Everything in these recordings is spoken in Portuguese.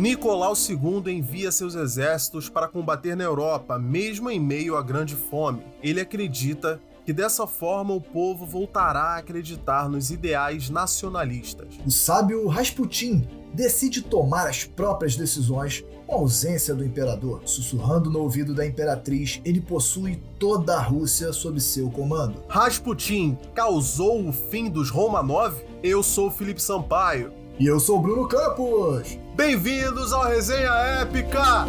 Nicolau II envia seus exércitos para combater na Europa, mesmo em meio à grande fome. Ele acredita que dessa forma o povo voltará a acreditar nos ideais nacionalistas. O sábio Rasputin decide tomar as próprias decisões com a ausência do imperador. Sussurrando no ouvido da imperatriz, ele possui toda a Rússia sob seu comando. Rasputin causou o fim dos Romanov? Eu sou o Felipe Sampaio. E eu sou o Bruno Campos. Bem-vindos ao Resenha Épica!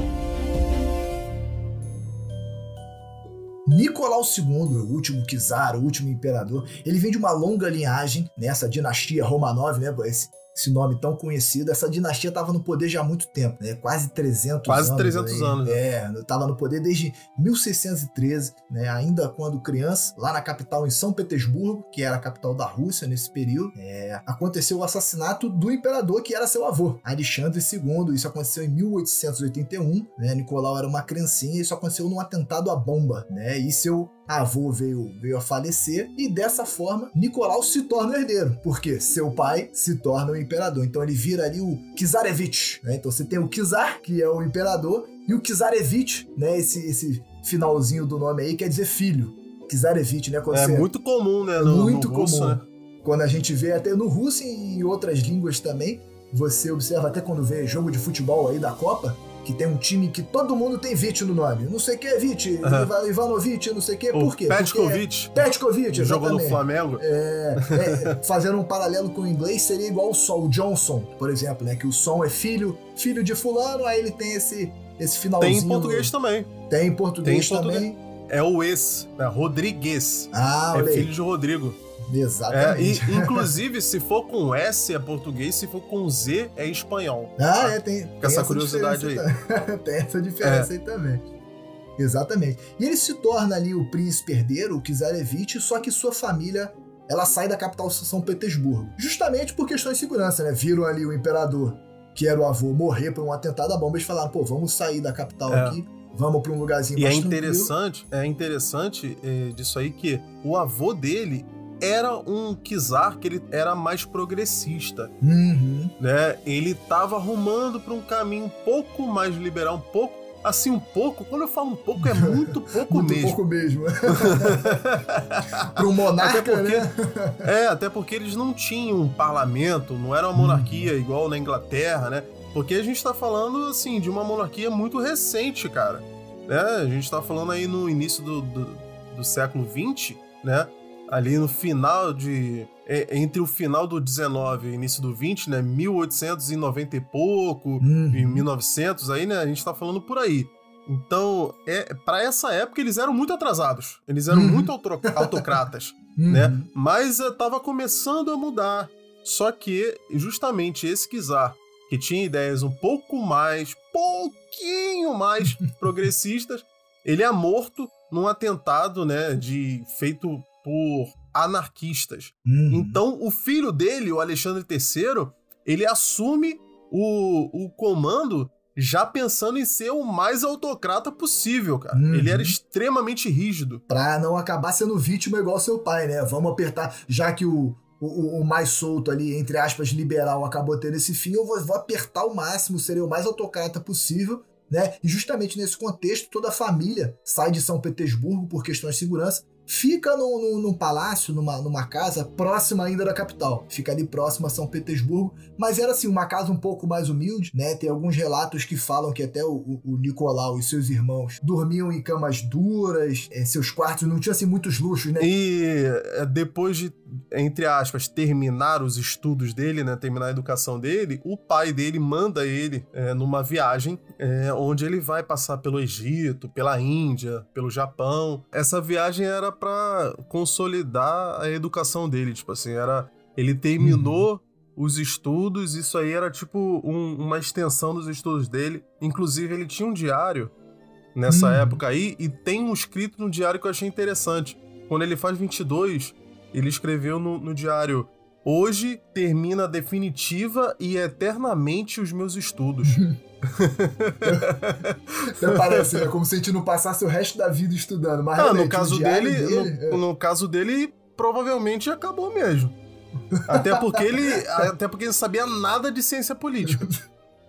Nicolau II, o último czar, o último imperador, ele vem de uma longa linhagem, nessa dinastia Romanov, né? Esse nome tão conhecido. Essa dinastia estava no poder já há muito tempo, né? Quase 300 anos. Quase 300 anos. Estava no poder desde 1613, né? Ainda quando criança, lá na capital, em São Petersburgo, que era a capital da Rússia nesse período, aconteceu o assassinato do imperador, que era seu avô, Alexandre II. Isso aconteceu em 1881, né? Nicolau era uma criancinha e isso aconteceu num atentado à bomba, né? E seu avô veio a falecer e dessa forma Nicolau se torna o herdeiro, porque seu pai se torna o imperador. Então ele vira ali o Czarevich, né? Então você tem o czar, que é o imperador, e o Czarevich, né? Esse finalzinho do nome aí quer dizer filho. Czarevich, né? Muito comum, né? Muito no comum. russo, né? Quando a gente vê até no russo e em outras línguas também, você observa até quando vê jogo de futebol aí da Copa, que tem um time que todo mundo tem Vich no nome. Não sei o que é Vich, Ivanovic, não sei o que. Por quê? Petkovic. Petkovic, jogou no Flamengo. Fazendo um paralelo com o inglês, seria igual o Sol, o Johnson, por exemplo, né? Que o Som é filho de fulano, aí ele tem esse finalzinho. Tem em português também. Tem em português também. É o ex, né? Rodrigues. Olha aí. Filho de Rodrigo. Exatamente. Inclusive, se for com S é português, se for com Z é espanhol. Tem essa curiosidade aí. Tem essa diferença aí também. Exatamente. E ele se torna ali o príncipe herdeiro, o Czarevich, só que sua família, ela sai da capital São Petersburgo. Justamente por questões de segurança, né? Viram ali o imperador, que era o avô, morrer por um atentado à bomba. Eles falaram, vamos sair da capital aqui. Vamos para um lugarzinho mais tranquilo. É interessante disso aí que o avô dele era um czar que ele era mais progressista, né? Ele tava arrumando para um caminho um pouco mais liberal, quando eu falo um pouco, é muito pouco muito mesmo. Pouco mesmo. Para um monarca, até porque eles não tinham um parlamento, não era uma monarquia igual na Inglaterra, né? Porque a gente tá falando, assim, de uma monarquia muito recente, cara. Né? A gente tá falando aí no início do século XX, né? Ali no final entre o final do 19 e o início do 20, né? 1890 e pouco, e 1900, aí, né? A gente tá falando por aí. Então, para essa época, eles eram muito atrasados. Eles eram muito autocratas, né? Mas tava começando a mudar. Só que, justamente, esse czar, que tinha ideias pouquinho mais progressistas, ele é morto num atentado, né? Feito por anarquistas. Então, o filho dele, o Alexandre III, ele assume o comando já pensando em ser o mais autocrata possível, cara. Ele era extremamente rígido. Pra não acabar sendo vítima igual seu pai, né? Vamos apertar, já que o mais solto ali, entre aspas, liberal, acabou tendo esse fim, eu vou apertar o máximo, serei o mais autocrata possível, né? E justamente nesse contexto, toda a família sai de São Petersburgo por questões de segurança, fica num palácio, numa casa próxima ainda da capital. Fica ali próxima a São Petersburgo, mas era assim, uma casa um pouco mais humilde, né? Tem alguns relatos que falam que até o Nicolau e seus irmãos dormiam em camas duras, seus quartos não tinham assim muitos luxos, né? E depois de, entre aspas, terminar os estudos dele, né? Terminar a educação dele, o pai dele manda ele numa viagem onde ele vai passar pelo Egito, pela Índia, pelo Japão. Essa viagem era para consolidar a educação dele, tipo assim, ele terminou os estudos, isso aí era tipo uma extensão dos estudos dele. Inclusive ele tinha um diário nessa época aí, e tem um escrito no diário que eu achei interessante. Quando ele faz 22, ele escreveu no diário: "Hoje termina definitiva e eternamente os meus estudos." Até parece, né? Como se a gente não passasse o resto da vida estudando. Mas no caso dele, provavelmente acabou mesmo. Até porque ele não sabia nada de ciência política.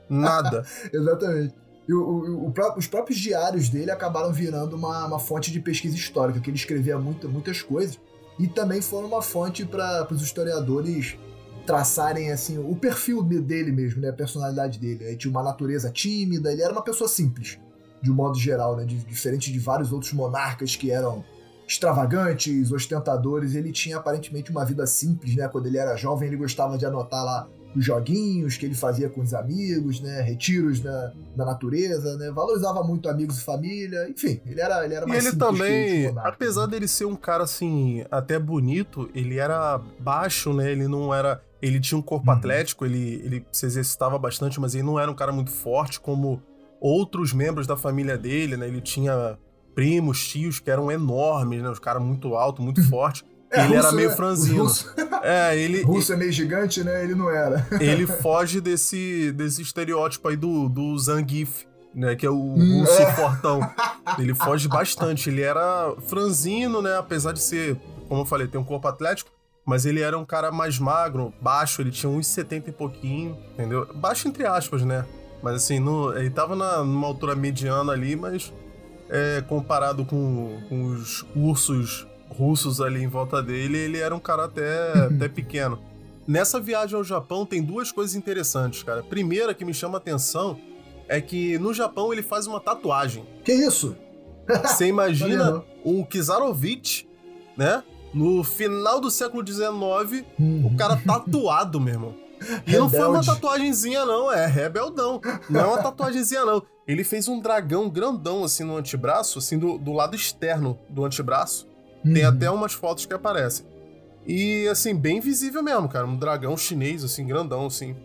Nada. Exatamente. E os próprios diários dele acabaram virando uma fonte de pesquisa histórica, que ele escrevia muitas coisas, e também foram uma fonte para os historiadores traçarem assim, o perfil dele mesmo, né, a personalidade dele. Ele tinha uma natureza tímida, ele era uma pessoa simples, de um modo geral, né, diferente de vários outros monarcas que eram extravagantes, ostentadores. Ele tinha aparentemente uma vida simples, né? Quando ele era jovem, ele gostava de anotar lá os joguinhos que ele fazia com os amigos, né? Retiros da natureza, né? Valorizava muito amigos e família. Enfim, ele era mais simples. E ele também, apesar dele ser um cara assim, até bonito, ele era baixo, né? Ele não era... Ele tinha um corpo atlético, ele se exercitava bastante, mas ele não era um cara muito forte como outros membros da família dele, né? Ele tinha primos, tios que eram enormes, né? Os caras muito altos, muito fortes. Ele era meio franzino. Russo é meio gigante, né? Ele não era. Ele foge desse estereótipo aí do Zangief, né? Que é o russo fortão. Ele foge bastante. Ele era franzino, né? Apesar de ser, como eu falei, ter um corpo atlético, mas ele era um cara mais magro, baixo. Ele tinha 1,70 e pouquinho, entendeu? Baixo entre aspas, né? Mas assim, ele tava numa altura mediana ali, mas comparado com os ursos russos ali em volta dele, ele era um cara até pequeno. Nessa viagem ao Japão tem duas coisas interessantes, cara. A primeira que me chama a atenção é que no Japão ele faz uma tatuagem. Que isso? Você imagina um Kizarovich, né? No final do século XIX, o cara tatuado, meu irmão. E não foi uma tatuagenzinha, não. É rebeldão. Não é uma tatuagenzinha, não. Ele fez um dragão grandão, assim, no antebraço, assim, do lado externo do antebraço. Tem até umas fotos que aparecem. E, assim, bem visível mesmo, cara. Um dragão chinês, assim, grandão, assim.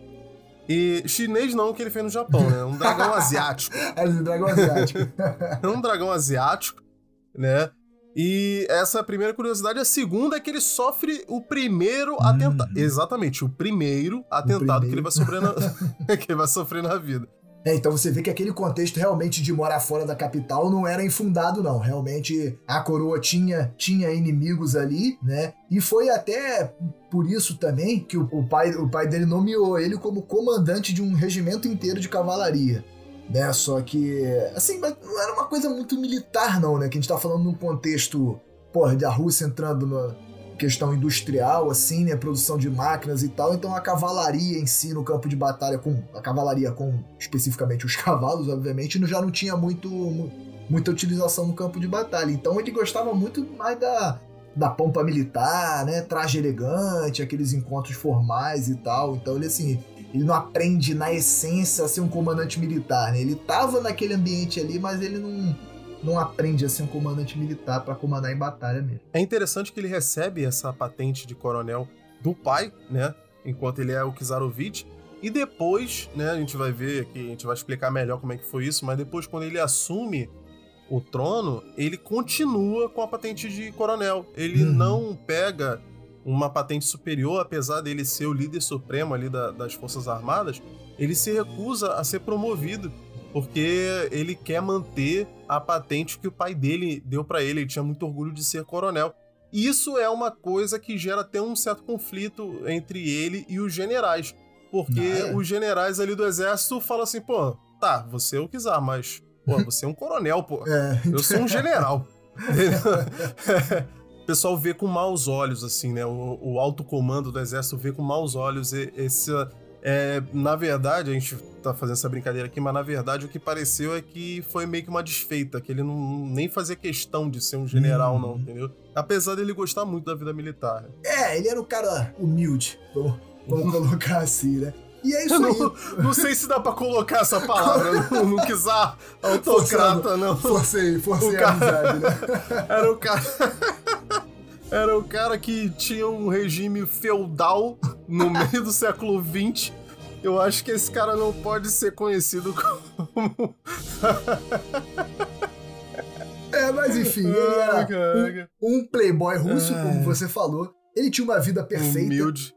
E chinês não, que ele fez no Japão, né? Um dragão asiático. Um dragão asiático. Um dragão asiático, né? E essa é a primeira curiosidade. A segunda é que ele sofre o primeiro atentado. Exatamente, o primeiro atentado que ele vai sofrer na vida. Então você vê que aquele contexto realmente de morar fora da capital não era infundado, não. Realmente a coroa tinha inimigos ali, né? E foi até por isso também que o pai dele nomeou ele como comandante de um regimento inteiro de cavalaria, né? Só que, assim, não era uma coisa muito militar, não, né? Que a gente tá falando num contexto, da Rússia entrando na questão industrial, assim, né? Produção de máquinas e tal. Então a cavalaria em si no campo de batalha, a cavalaria com especificamente os cavalos, obviamente, já não tinha muita utilização no campo de batalha. Então ele gostava muito mais da pompa militar, né? Traje elegante, aqueles encontros formais e tal. Então ele não aprende na essência a ser um comandante militar, né? Ele tava naquele ambiente ali, mas ele não aprende a ser um comandante militar para comandar em batalha mesmo. É interessante que ele recebe essa patente de coronel do pai, né? Enquanto ele é o Kizarovich. E depois, né? A gente vai ver aqui, a gente vai explicar melhor como é que foi isso, mas depois, quando ele assume o trono, ele continua com a patente de coronel. Ele não pega uma patente superior, apesar dele ser o líder supremo ali das Forças Armadas, ele se recusa a ser promovido, porque ele quer manter a patente que o pai dele deu pra ele. Ele tinha muito orgulho de ser coronel. E isso é uma coisa que gera até um certo conflito entre ele e os generais, porque os generais ali do exército falam assim, tá, você é o Kizar, mas, você é um coronel, eu sou um general. O pessoal vê com maus olhos, assim, né? O alto comando do exército vê com maus olhos na verdade, a gente tá fazendo essa brincadeira aqui, mas na verdade o que pareceu é que foi meio que uma desfeita, que ele nem fazia questão de ser um general, não, entendeu? Apesar dele gostar muito da vida militar. Ele era um cara humilde, vamos colocar assim, né? E é isso aí. Não sei se dá pra colocar essa palavra no Kizar autocrata, não. Forcei a amizade, né? Era o cara que tinha um regime feudal no meio do século XX. Eu acho que esse cara não pode ser conhecido como... Mas enfim, ele era um playboy russo, como você falou. Ele tinha uma vida perfeita. Humilde.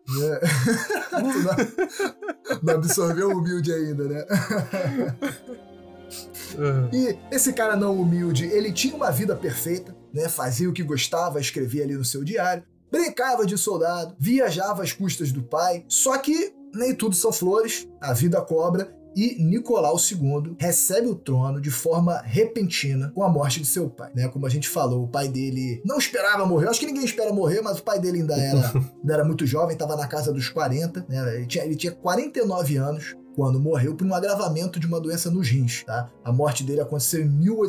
Não absorveu humilde ainda, né? E esse cara não humilde, ele tinha uma vida perfeita, né? Fazia o que gostava, escrevia ali no seu diário, brincava de soldado, viajava às custas do pai, só que nem tudo são flores, a vida cobra, e Nicolau II recebe o trono de forma repentina com a morte de seu pai, né? Como a gente falou, o pai dele não esperava morrer, acho que ninguém espera morrer, mas o pai dele ainda era muito jovem, estava na casa dos 40, né? Ele tinha 49 anos quando morreu por um agravamento de uma doença nos rins, tá? A morte dele aconteceu em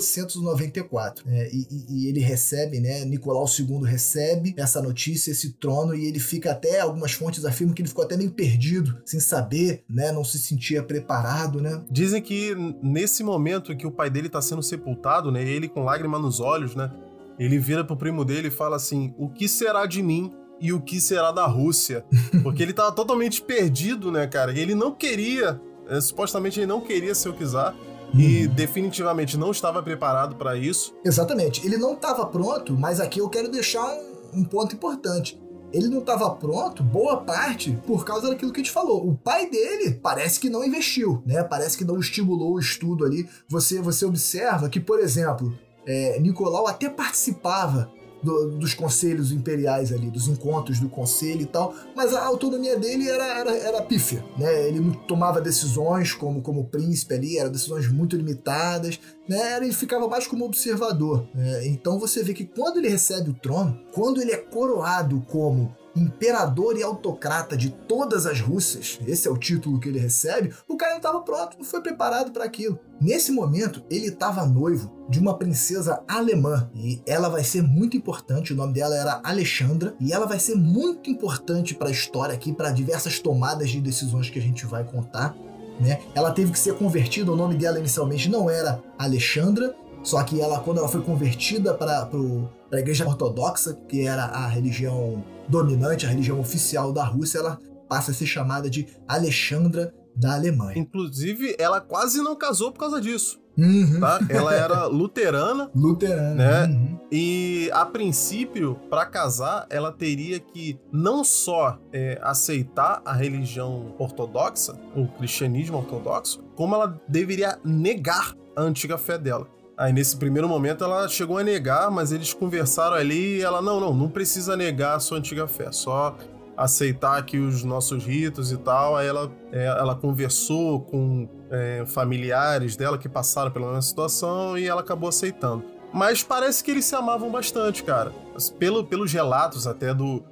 1894, né? E ele recebe, né? Nicolau II recebe essa notícia, esse trono, e ele fica até, algumas fontes afirmam que ele ficou até meio perdido, sem saber, né? Não se sentia preparado, né? Dizem que nesse momento que o pai dele está sendo sepultado, né? Ele com lágrima nos olhos, né? Ele vira pro primo dele e fala assim: o que será de mim? E o que será da Rússia? Porque ele tava totalmente perdido, né, cara? E ele não queria, supostamente ele não queria ser o czar, e definitivamente não estava preparado para isso. Exatamente. Ele não estava pronto, mas aqui eu quero deixar um ponto importante. Ele não estava pronto, boa parte, por causa daquilo que a gente falou. O pai dele parece que não investiu, né? Parece que não estimulou o estudo ali. Você observa que, por exemplo, Nicolau até participava dos conselhos imperiais ali, dos encontros do conselho e tal, mas a autonomia dele era pífia, né? Ele não tomava decisões como príncipe ali, eram decisões muito limitadas, né? Ele ficava mais como observador, né? Então você vê que quando ele recebe o trono, quando ele é coroado como imperador e autocrata de todas as Rússias, esse é o título que ele recebe, o cara não estava pronto, não foi preparado para aquilo. Nesse momento, ele estava noivo de uma princesa alemã, e ela vai ser muito importante, o nome dela era Alexandra, e ela vai ser muito importante para a história aqui, para diversas tomadas de decisões que a gente vai contar, né? Ela teve que ser convertida, o nome dela inicialmente não era Alexandra, só que quando ela foi convertida para a Igreja Ortodoxa, que era a religião dominante, a religião oficial da Rússia, ela passa a ser chamada de Alexandra da Alemanha. Inclusive, ela quase não casou por causa disso. Uhum. Tá? Ela era luterana. Luterana. Né? Uhum. E, a princípio, para casar, ela teria que não só aceitar a religião ortodoxa, o cristianismo ortodoxo, como ela deveria negar a antiga fé dela. Aí, nesse primeiro momento, ela chegou a negar, mas eles conversaram ali e ela, não precisa negar a sua antiga fé, só aceitar aqui os nossos ritos e tal. Aí ela conversou com familiares dela que passaram pela mesma situação e ela acabou aceitando. Mas parece que eles se amavam bastante, cara. Pelos relatos até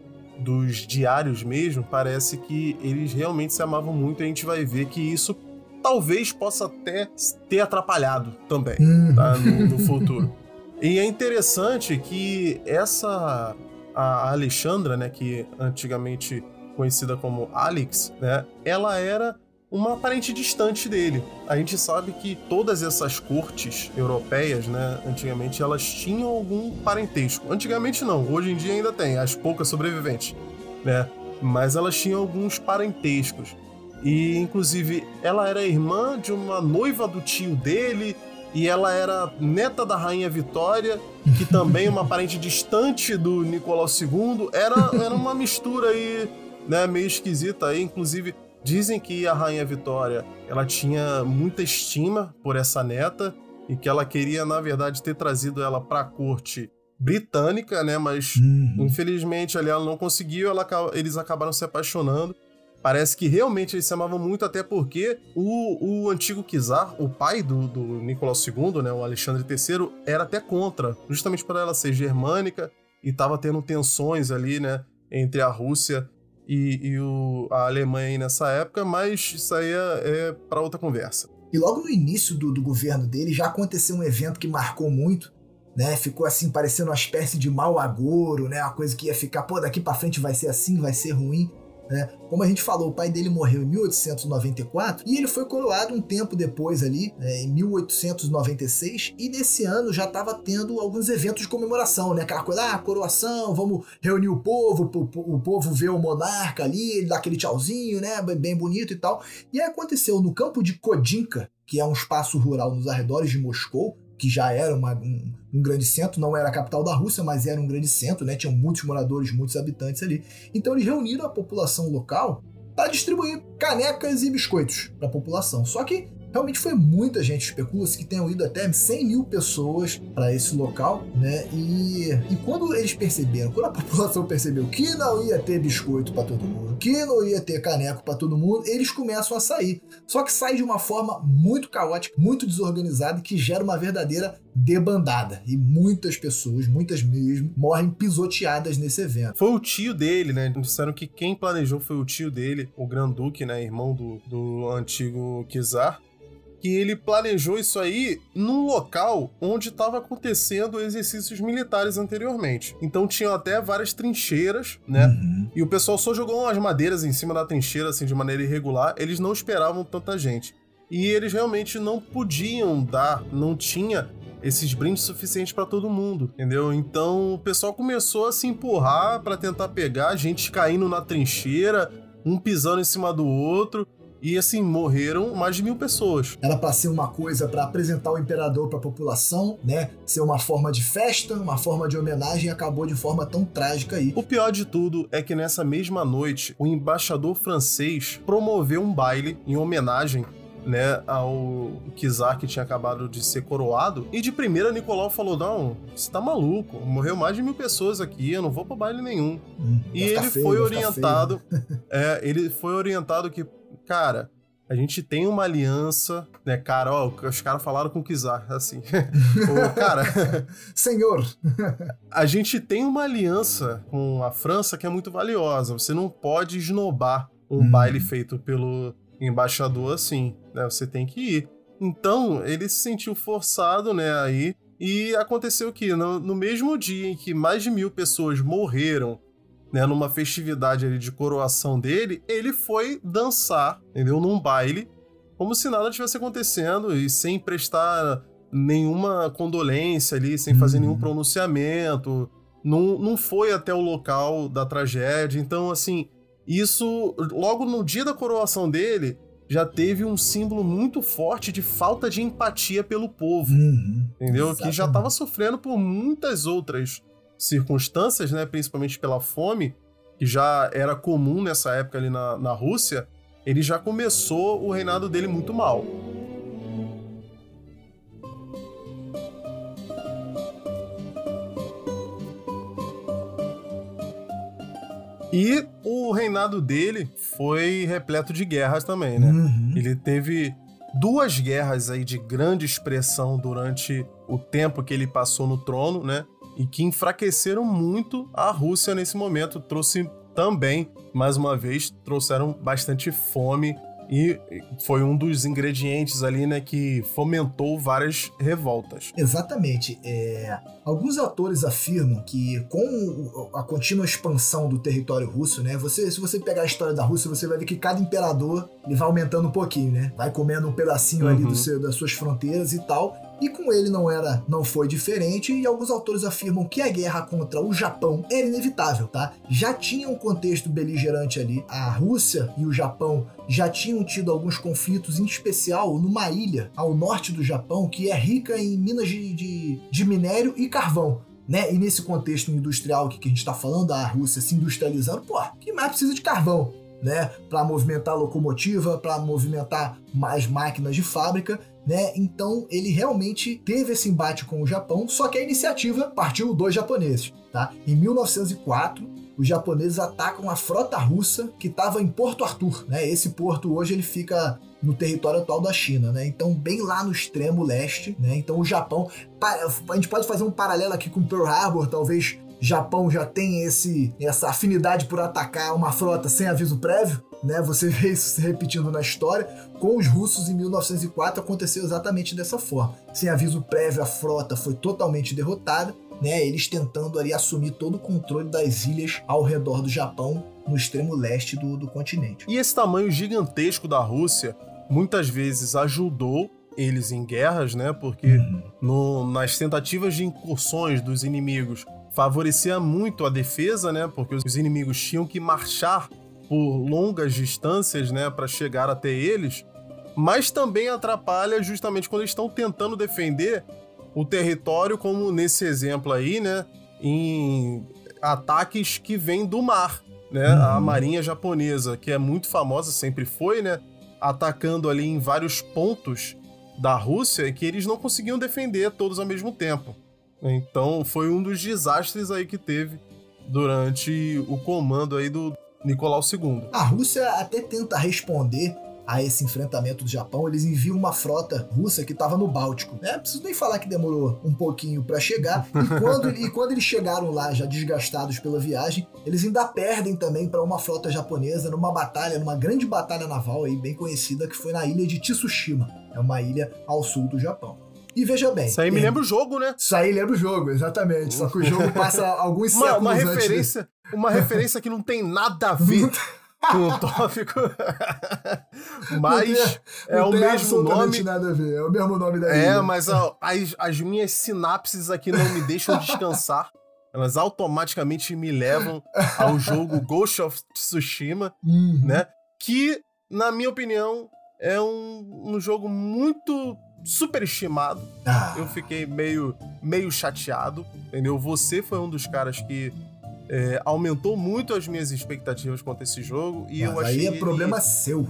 dos diários mesmo, parece que eles realmente se amavam muito, e a gente vai ver que isso talvez possa até ter atrapalhado também, tá? No futuro. E é interessante que a Alexandra, né, que antigamente conhecida como Alex, né, ela era uma parente distante dele. A gente sabe que todas essas cortes europeias, né, antigamente elas tinham algum parentesco. Antigamente não, hoje em dia ainda tem, as poucas sobreviventes, né, mas elas tinham alguns parentescos. E, inclusive, ela era irmã de uma noiva do tio dele, e ela era neta da Rainha Vitória, que também é uma parente distante do Nicolau II. Era uma mistura aí, né, meio esquisita aí. Inclusive, dizem que a Rainha Vitória, ela tinha muita estima por essa neta, e que ela queria, na verdade, ter trazido ela para a corte britânica, né, mas, infelizmente, ali ela não conseguiu, eles acabaram se apaixonando. Parece que realmente eles se amavam muito, até porque o antigo czar, o pai do Nicolau II, né, o Alexandre III, era até contra, justamente por ela ser germânica e estava tendo tensões ali, né, entre a Rússia e a Alemanha aí nessa época, mas isso aí é para outra conversa. E logo no início do governo dele já aconteceu um evento que marcou muito, né, ficou assim parecendo uma espécie de mau agouro, né, uma coisa que ia ficar, daqui para frente vai ser assim, vai ser ruim. Como a gente falou, o pai dele morreu em 1894 e ele foi coroado um tempo depois ali, em 1896, e nesse ano já estava tendo alguns eventos de comemoração, né? Aquela coisa, coroação, vamos reunir o povo vê o monarca ali, ele dá aquele tchauzinho, né? Bem bonito e tal. E aí aconteceu no campo de Kodinka, que é um espaço rural nos arredores de Moscou, que já era um grande centro, não era a capital da Rússia, mas era um grande centro, né? Tinham muitos moradores, muitos habitantes ali. Então eles reuniram a população local para distribuir canecas e biscoitos para a população. Só que Realmente foi muita gente, especula-se que tenham ido até 100 mil pessoas para esse local, né? E quando eles perceberam, quando a população percebeu que não ia ter biscoito para todo mundo, que não ia ter caneco para todo mundo, eles começam a sair. Só que sai de uma forma muito caótica, muito desorganizada e que gera uma verdadeira debandada. E muitas pessoas, muitas mesmo, morrem pisoteadas nesse evento. Foi o tio dele, né? Disseram que quem planejou foi o tio dele, o Granduque, né? Irmão do antigo Kizar. Que ele planejou isso aí num local onde estava acontecendo exercícios militares anteriormente. Então tinham até várias trincheiras, né? E o pessoal só jogou umas madeiras em cima da trincheira, assim, de maneira irregular. Eles não esperavam tanta gente. E eles realmente não podiam dar, não tinha esses brindes suficientes para todo mundo, entendeu? Então o pessoal começou a se empurrar para tentar pegar, gente caindo na trincheira, um pisando em cima do outro. E assim, morreram mais de 1000 pessoas. Era para ser uma coisa para apresentar o imperador para a população, né? Ser uma forma de festa, uma forma de homenagem, e acabou de forma tão trágica aí. O pior de tudo é que nessa mesma noite, o embaixador francês promoveu um baile em homenagem, né, ao Kizar, que tinha acabado de ser coroado. E de primeira, Nicolau falou: não, você tá maluco, morreu mais de 1000 pessoas aqui, eu não vou pra baile nenhum. E ele foi orientado, ele foi orientado que, cara, a gente tem uma aliança, né, cara, ó, os caras falaram com o Kizar, assim, cara... Senhor! A gente tem uma aliança com a França que é muito valiosa, você não pode esnobar um baile feito pelo embaixador assim, né, você tem que ir. Então, ele se sentiu forçado, né, aí, e aconteceu que no mesmo dia em que mais de 1000 pessoas morreram, né, numa festividade ali de coroação dele, ele foi dançar, entendeu? Num baile, como se nada tivesse acontecendo e sem prestar nenhuma condolência ali, sem fazer nenhum pronunciamento, não foi até o local da tragédia. Então, assim, isso, logo no dia da coroação dele, já teve um símbolo muito forte de falta de empatia pelo povo, entendeu? Exatamente. Que já estava sofrendo por muitas outras circunstâncias, né, principalmente pela fome, que já era comum nessa época ali na Rússia. Ele já começou o reinado dele muito mal. E o reinado dele foi repleto de guerras também, né? Ele teve 2 guerras aí de grande expressão durante o tempo que ele passou no trono, né? E que enfraqueceram muito a Rússia nesse momento. Trouxe também, mais uma vez, trouxeram bastante fome e foi um dos ingredientes ali, né, que fomentou várias revoltas. Exatamente. Alguns autores afirmam que com a contínua expansão do território russo, né, se você pegar a história da Rússia, você vai ver que cada imperador ele vai aumentando um pouquinho, né? Vai comendo um pedacinho ali das suas fronteiras e tal. E com ele não foi diferente, e alguns autores afirmam que a guerra contra o Japão era inevitável, tá? Já tinha um contexto beligerante ali. A Rússia e o Japão já tinham tido alguns conflitos, em especial numa ilha ao norte do Japão, que é rica em minas de minério e carvão, né? E nesse contexto industrial que a gente tá falando, a Rússia se industrializando, que mais precisa de carvão, né? Para movimentar a locomotiva, para movimentar mais máquinas de fábrica, né? Então ele realmente teve esse embate com o Japão, só que a iniciativa partiu dos japoneses, tá? Em 1904, os japoneses atacam a frota russa que estava em Porto Arthur, né? Esse porto hoje ele fica no território atual da China, né? Então bem lá no extremo leste, né? Então o Japão, a gente pode fazer um paralelo aqui com Pearl Harbor, talvez Japão já tem essa afinidade por atacar uma frota sem aviso prévio, né? Você vê isso se repetindo na história. Com os russos em 1904 aconteceu exatamente dessa forma. Sem aviso prévio, a frota foi totalmente derrotada, né? Eles tentando ali assumir todo o controle das ilhas ao redor do Japão, no extremo leste do continente. E esse tamanho gigantesco da Rússia muitas vezes ajudou eles em guerras, né? Porque nas tentativas de incursões dos inimigos favorecia muito a defesa, né? Porque os inimigos tinham que marchar por longas distâncias, né, para chegar até eles, mas também atrapalha justamente quando eles estão tentando defender o território, como nesse exemplo aí, né, em ataques que vêm do mar, né? A marinha japonesa, que é muito famosa, sempre foi, né? atacando ali em vários pontos da Rússia que eles não conseguiam defender todos ao mesmo tempo. Então foi um dos desastres aí que teve durante o comando aí do Nicolau II. A Rússia até tenta responder a esse enfrentamento do Japão. Eles enviam uma frota russa que estava no Báltico. Preciso nem falar que demorou um pouquinho para chegar. E quando eles chegaram lá, já desgastados pela viagem, eles ainda perdem também para uma frota japonesa numa grande batalha naval aí, bem conhecida, que foi na ilha de Tsushima. É uma ilha ao sul do Japão. E veja bem... Isso aí me lembra o jogo, né? Isso aí lembra o jogo, exatamente. Só que o jogo passa alguns séculos antes. Uma referência que não tem nada a ver com o tópico. Mas é o mesmo nome. Nada a ver. É o mesmo nome da ilha. É, mas as minhas sinapses aqui não me deixam descansar. Elas automaticamente me levam ao jogo Ghost of Tsushima, né? Que, na minha opinião, é um jogo muito superestimado. Eu fiquei meio chateado, entendeu? Você foi um dos caras que aumentou muito as minhas expectativas quanto a esse jogo e eu achei... Aí é problema seu.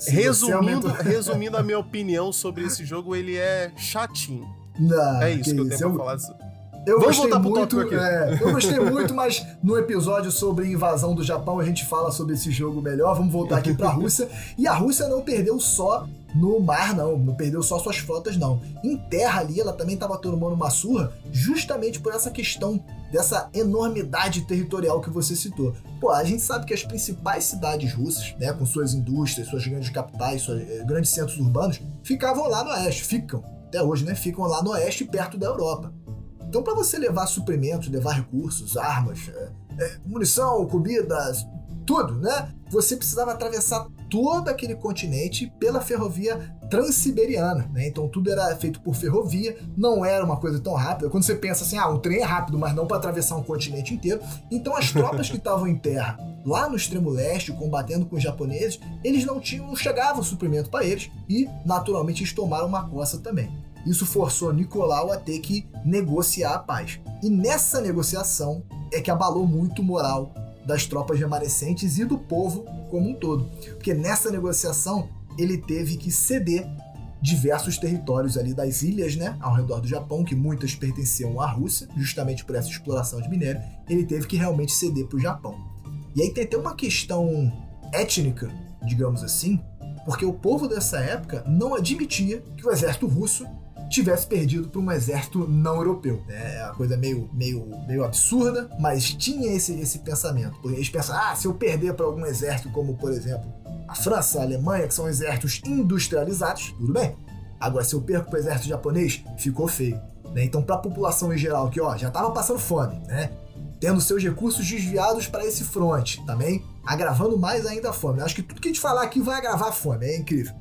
Resumindo a minha opinião sobre esse jogo, ele é chatinho. Não, é isso que eu tenho pra falar. Vamos voltar pro tópico aqui. Eu gostei muito, mas no episódio sobre invasão do Japão a gente fala sobre esse jogo melhor. Vamos voltar aqui pra Rússia. E a Rússia não perdeu só no mar, não perdeu só suas frotas, não. Em terra ali, ela também estava tomando uma surra, justamente por essa questão dessa enormidade territorial que você citou. A gente sabe que as principais cidades russas, né, com suas indústrias, suas grandes capitais, seus grandes centros urbanos, ficavam lá no oeste, ficam, até hoje, né, ficam lá no oeste, perto da Europa. Então, para você levar suprimentos, levar recursos, armas, munição, comidas, tudo, né? Você precisava atravessar todo aquele continente pela ferrovia Transiberiana, né? Então tudo era feito por ferrovia, não era uma coisa tão rápida. Quando você pensa assim, um trem é rápido, mas não para atravessar um continente inteiro. Então as tropas que estavam em terra, lá no extremo leste, combatendo com os japoneses, eles não chegavam suprimento para eles e, naturalmente, eles tomaram uma coça também. Isso forçou Nicolau a ter que negociar a paz. E nessa negociação é que abalou muito o moral das tropas remanescentes e do povo como um todo. Porque nessa negociação ele teve que ceder diversos territórios ali das ilhas, né, ao redor do Japão, que muitas pertenciam à Rússia, justamente por essa exploração de minério. Ele teve que realmente ceder para o Japão. E aí tem até uma questão étnica, digamos assim, porque o povo dessa época não admitia que o exército russo tivesse perdido para um exército não europeu. É uma coisa meio absurda, mas tinha esse pensamento. Porque eles pensam, se eu perder para algum exército como, por exemplo, a França, a Alemanha, que são exércitos industrializados, tudo bem. Agora, se eu perco para o exército japonês, ficou feio. Né? Então, para a população em geral, que já estava passando fome, né? Tendo seus recursos desviados para esse fronte, também agravando mais ainda a fome. Acho que tudo que a gente falar aqui vai agravar a fome, é incrível.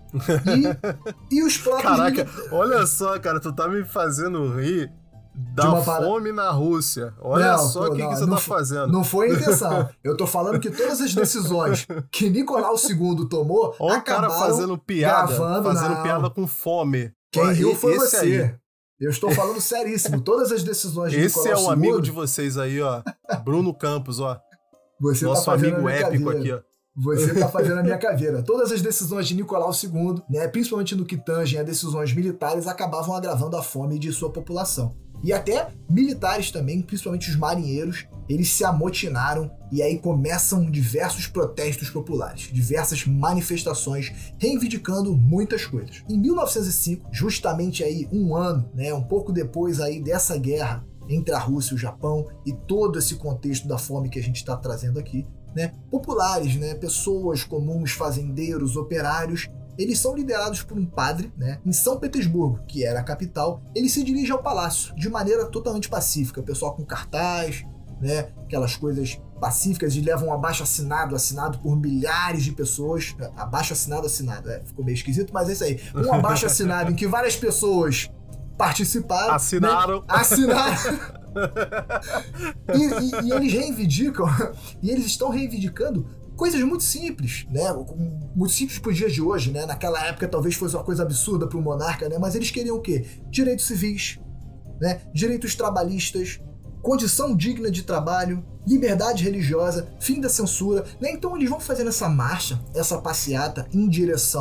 E os próprios... Caraca, olha só, cara, tu tá me fazendo rir da fome na Rússia. Olha só o que você tá fazendo. Não foi a intenção. Eu tô falando que todas as decisões que Nicolau II tomou acabaram o cara fazendo piada com fome. Quem riu foi você. Aí. Eu estou falando seríssimo. Todas as decisões de Nicolau II... Esse é um amigo de vocês aí, ó. Bruno Campos, ó. Você nosso tá amigo épico aqui, ó. Você tá fazendo a minha caveira. Todas as decisões de Nicolau II, né, principalmente no que tangem a decisões militares, acabavam agravando a fome de sua população. E até militares também, principalmente os marinheiros, eles se amotinaram e aí começam diversos protestos populares, diversas manifestações reivindicando muitas coisas. Em 1905, justamente aí um ano, né, um pouco depois aí dessa guerra entre a Rússia e o Japão e todo esse contexto da fome que a gente está trazendo aqui, né, populares, né, pessoas comuns, fazendeiros, operários, eles são liderados por um padre, né, em São Petersburgo, que era a capital. Ele se dirige ao palácio de maneira totalmente pacífica, o pessoal com cartaz, né, aquelas coisas pacíficas, e levam um abaixo-assinado, assinado por milhares de pessoas. Abaixo-assinado, ficou meio esquisito, mas é isso aí. Um abaixo-assinado em que várias pessoas participaram. Assinaram. Né, assinaram. E eles reivindicam, e eles estão reivindicando coisas muito simples, né? Muito simples para os dias de hoje, né? Naquela época talvez fosse uma coisa absurda para o monarca, né? Mas eles queriam o quê? Direitos civis, né? Direitos trabalhistas, condição digna de trabalho, liberdade religiosa, fim da censura, né? Então eles vão fazendo essa marcha, essa passeata em direção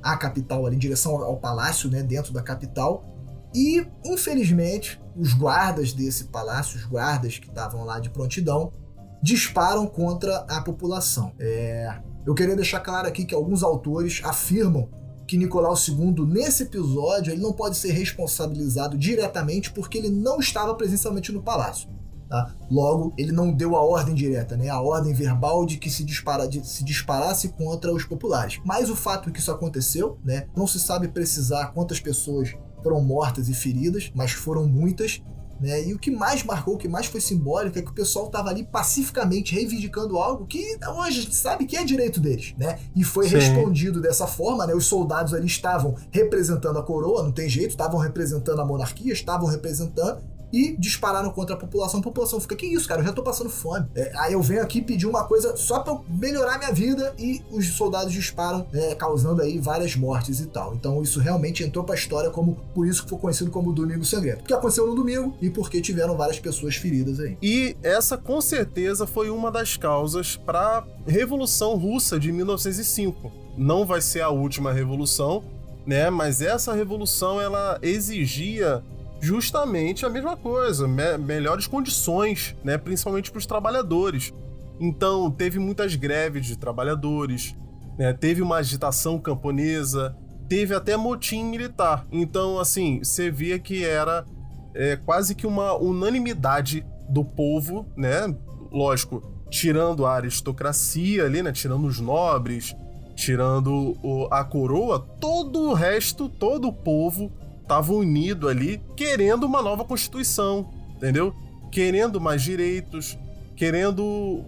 à capital, ali, em direção ao palácio, né, dentro da capital. E, infelizmente, os guardas desse palácio, os guardas que estavam lá de prontidão, disparam contra a população. Eu queria deixar claro aqui que alguns autores afirmam que Nicolau II, nesse episódio, ele não pode ser responsabilizado diretamente porque ele não estava presencialmente no palácio. Tá? Logo, ele não deu a ordem direta, né? A ordem verbal de que se disparasse contra os populares. Mas o fato de que isso aconteceu, né? Não se sabe precisar quantas pessoas foram mortas e feridas, mas foram muitas. Né? E o que mais marcou, o que mais foi simbólico é que o pessoal estava ali pacificamente reivindicando algo que hoje a gente sabe que é direito deles, né? E foi respondido dessa forma, né? Os soldados ali estavam representando a coroa, não tem jeito, estavam representando a monarquia, estavam representando, e dispararam contra a população fica, que isso, cara, eu já tô passando fome. Aí eu venho aqui pedir uma coisa só pra eu melhorar minha vida, e os soldados disparam, causando aí várias mortes e tal. Então isso realmente entrou pra história como, por isso que foi conhecido como Domingo Sangrento. Porque aconteceu no domingo e porque tiveram várias pessoas feridas aí. E essa com certeza foi uma das causas pra Revolução Russa de 1905. Não vai ser a última revolução, né? Mas essa revolução, ela exigia justamente a mesma coisa, melhores condições, né, principalmente para os trabalhadores. Então, teve muitas greves de trabalhadores, né, teve uma agitação camponesa, teve até motim militar. Então, assim, você via que era quase que uma unanimidade do povo, né, lógico, tirando a aristocracia ali, né, tirando os nobres, tirando a coroa, todo o resto, todo o povo estava unido ali, querendo uma nova Constituição, entendeu? Querendo mais direitos, querendo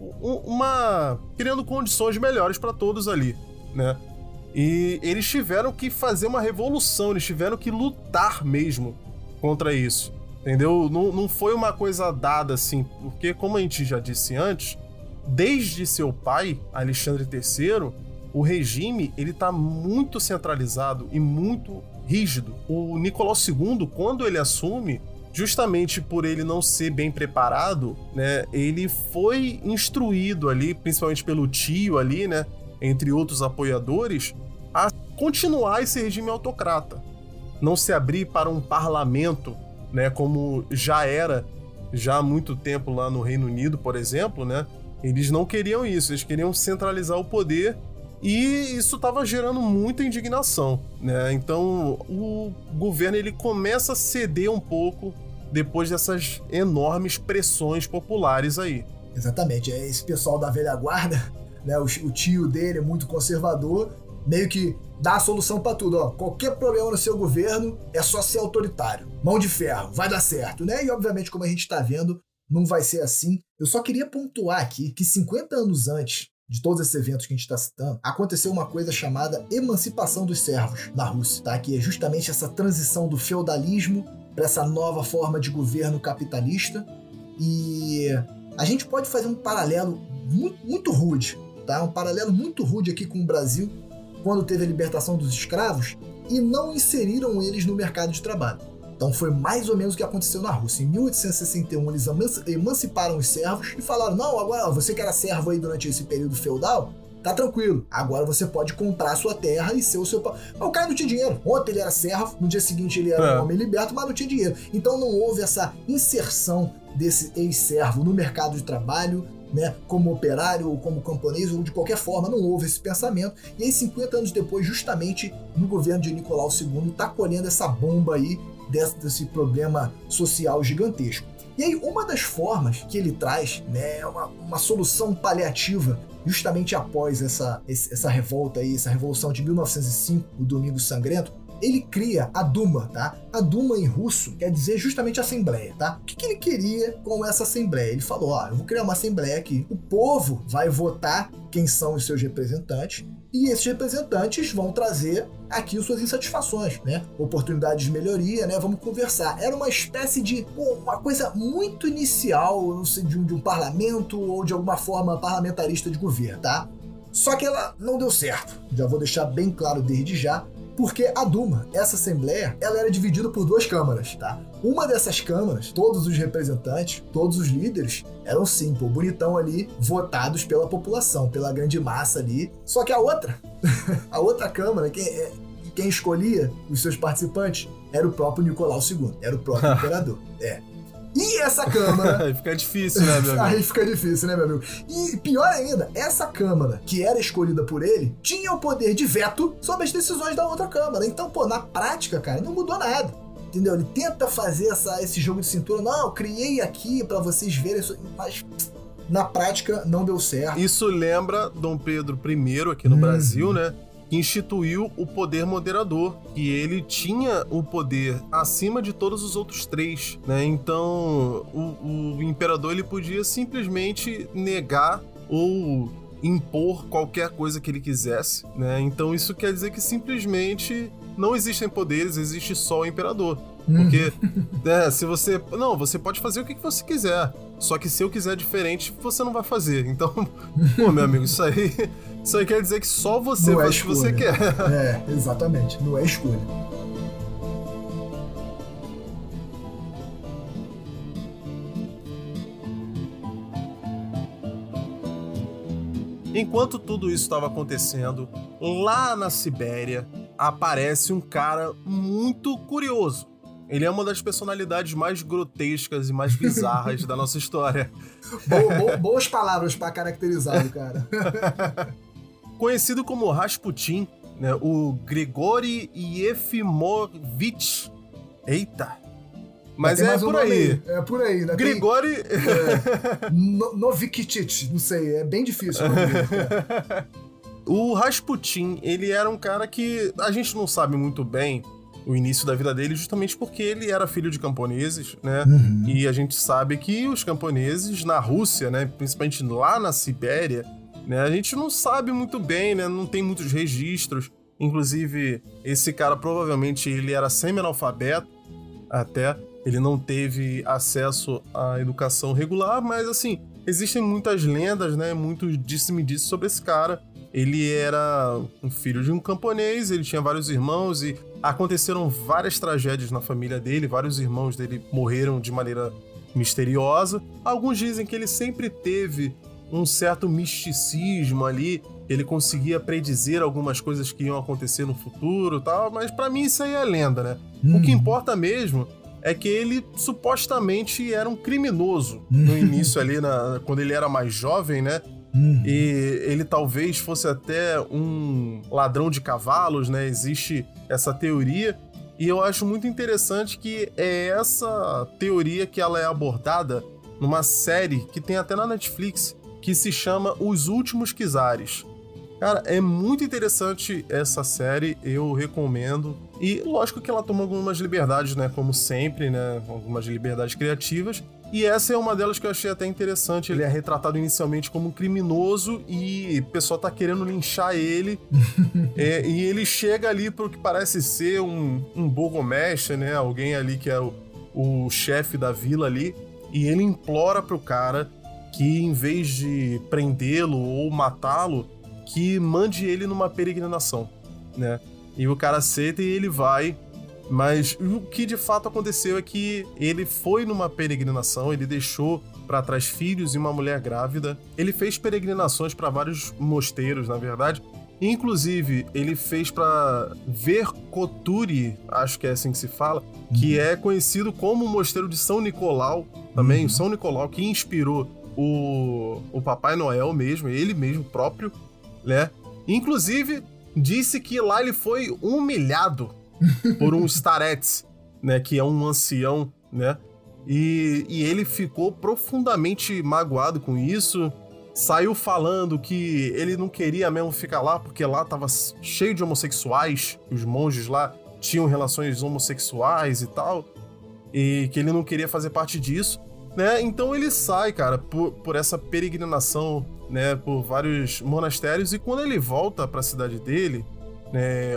condições melhores para todos ali, né? E eles tiveram que fazer uma revolução, eles tiveram que lutar mesmo contra isso, entendeu? Não foi uma coisa dada assim, porque, como a gente já disse antes, desde seu pai, Alexandre III, o regime ele tá muito centralizado e muito rígido. O Nicolau II, quando ele assume, justamente por ele não ser bem preparado, né, ele foi instruído ali, principalmente pelo tio ali, né, entre outros apoiadores, a continuar esse regime autocrata. Não se abrir para um parlamento, né, como já era já há muito tempo lá no Reino Unido, por exemplo, né, eles não queriam isso, eles queriam centralizar o poder. E isso estava gerando muita indignação, né? Então o governo ele começa a ceder um pouco depois dessas enormes pressões populares aí. Exatamente, esse pessoal da velha guarda, né? O tio dele é muito conservador, meio que dá a solução para tudo, ó. Qualquer problema no seu governo é só ser autoritário, mão de ferro, vai dar certo, né? E obviamente, como a gente está vendo, não vai ser assim. Eu só queria pontuar aqui que 50 anos antes de todos esses eventos que a gente está citando, aconteceu uma coisa chamada emancipação dos servos na Rússia, tá? Que é justamente essa transição do feudalismo para essa nova forma de governo capitalista. E a gente pode fazer um paralelo muito rude, tá? Um paralelo muito rude aqui com o Brasil, quando teve a libertação dos escravos e não inseriram eles no mercado de trabalho. Então foi mais ou menos o que aconteceu na Rússia. Em 1861 eles emanciparam os servos e falaram, não, agora você que era servo aí durante esse período feudal, tá tranquilo, agora você pode comprar a sua terra e ser o seu... Mas o cara não tinha dinheiro. Ontem ele era servo, no dia seguinte ele era um homem liberto, mas não tinha dinheiro. Então não houve essa inserção desse ex-servo no mercado de trabalho, né, como operário ou como camponês ou de qualquer forma, não houve esse pensamento. E aí 50 anos depois, justamente no governo de Nicolau II, tá colhendo essa bomba aí desse problema social gigantesco. E aí, uma das formas que ele traz, né, uma solução paliativa, justamente após essa revolta aí, essa revolução de 1905, o Domingo Sangrento, ele cria a Duma, tá? A Duma em russo quer dizer justamente assembleia, tá? O que ele queria com essa assembleia? Ele falou, ó, eu vou criar uma assembleia aqui, o povo vai votar quem são os seus representantes, e esses representantes vão trazer aqui suas insatisfações, né? Oportunidades de melhoria, né? Vamos conversar. Era uma espécie de uma coisa muito inicial, não sei, de um parlamento ou de alguma forma parlamentarista de governo, tá? Só que ela não deu certo. Já vou deixar bem claro desde já, porque a Duma, essa assembleia, ela era dividida por duas câmaras, tá? Uma dessas câmaras, todos os representantes, todos os líderes, eram sim, pô, bonitão ali, votados pela população, pela grande massa ali. Só que a outra câmara, que quem escolhia os seus participantes era o próprio Nicolau II, era o próprio imperador. E essa Câmara... Aí fica difícil, né, meu amigo? Aí fica difícil, né, meu amigo? E pior ainda, essa Câmara, que era escolhida por ele, tinha o poder de veto sobre as decisões da outra Câmara. Então, pô, na prática, cara, não mudou nada. Entendeu? Ele tenta fazer esse jogo de cintura. Não, eu criei aqui pra vocês verem isso. Mas na prática não deu certo. Isso lembra Dom Pedro I aqui no Brasil, né? Que instituiu o poder moderador, que ele tinha o poder acima de todos os outros três, né? Então, o imperador ele podia simplesmente negar ou impor qualquer coisa que ele quisesse, né? Então, isso quer dizer que simplesmente não existem poderes, existe só o imperador. Porque, se você... Não, você pode fazer o que você quiser. Só que se eu quiser diferente, você não vai fazer. Então, pô, meu amigo, isso aí quer dizer que só você não faz o que você quer. Exatamente. Não é escolha. Enquanto tudo isso estava acontecendo, lá na Sibéria, aparece um cara muito curioso. Ele é uma das personalidades mais grotescas e mais bizarras da nossa história. Boas palavras para caracterizá-lo, cara. Conhecido como Rasputin, né, o Grigori Yefimovich. Eita! Mas é por aí. É por aí, né? Grigori... Novikitich, não sei, é bem difícil. O Rasputin, ele era um cara que a gente não sabe muito bem o início da vida dele, justamente porque ele era filho de camponeses, né? E a gente sabe que os camponeses na Rússia, né, principalmente lá na Sibéria, né, a gente não sabe muito bem, né? Não tem muitos registros. Inclusive, esse cara provavelmente ele era semi-analfabeto, até ele não teve acesso à educação regular, mas assim, existem muitas lendas, né? Muito disse-me-disse sobre esse cara. Ele era um filho de um camponês, ele tinha vários irmãos e aconteceram várias tragédias na família dele, vários irmãos dele morreram de maneira misteriosa. Alguns dizem que ele sempre teve um certo misticismo ali, ele conseguia predizer algumas coisas que iam acontecer no futuro e tal, mas pra mim isso aí é lenda, né? O que importa mesmo é que ele supostamente era um criminoso no início ali, quando ele era mais jovem, né? E ele talvez fosse até um ladrão de cavalos, né? Existe essa teoria. E eu acho muito interessante que é essa teoria que ela é abordada numa série que tem até na Netflix, que se chama Os Últimos Czares. Cara, é muito interessante essa série, eu recomendo. E lógico que ela toma algumas liberdades, né? Como sempre, né? Algumas liberdades criativas. E essa é uma delas que eu achei até interessante. Ele é retratado inicialmente como um criminoso e o pessoal tá querendo linchar ele. E ele chega ali pro que parece ser um burgomestre, né? Alguém ali que é o chefe da vila ali. E ele implora pro cara que, em vez de prendê-lo ou matá-lo, que mande ele numa peregrinação, né? E o cara aceita e ele vai. Mas o que de fato aconteceu é que ele foi numa peregrinação, ele deixou para trás filhos e uma mulher grávida. Ele fez peregrinações para vários mosteiros, na verdade. Inclusive, ele fez para Verkhoturi, acho que é assim que se fala, que é conhecido como o mosteiro de São Nicolau, também, o São Nicolau, que inspirou o Papai Noel mesmo, ele mesmo próprio, né? Inclusive, disse que lá ele foi humilhado por um starets, né, que é um ancião, né, e ele ficou profundamente magoado com isso, saiu falando que ele não queria mesmo ficar lá, porque lá tava cheio de homossexuais, os monges lá tinham relações homossexuais e tal, e que ele não queria fazer parte disso, né, então ele sai, cara, por essa peregrinação, né, por vários monastérios, e quando ele volta pra cidade dele, né,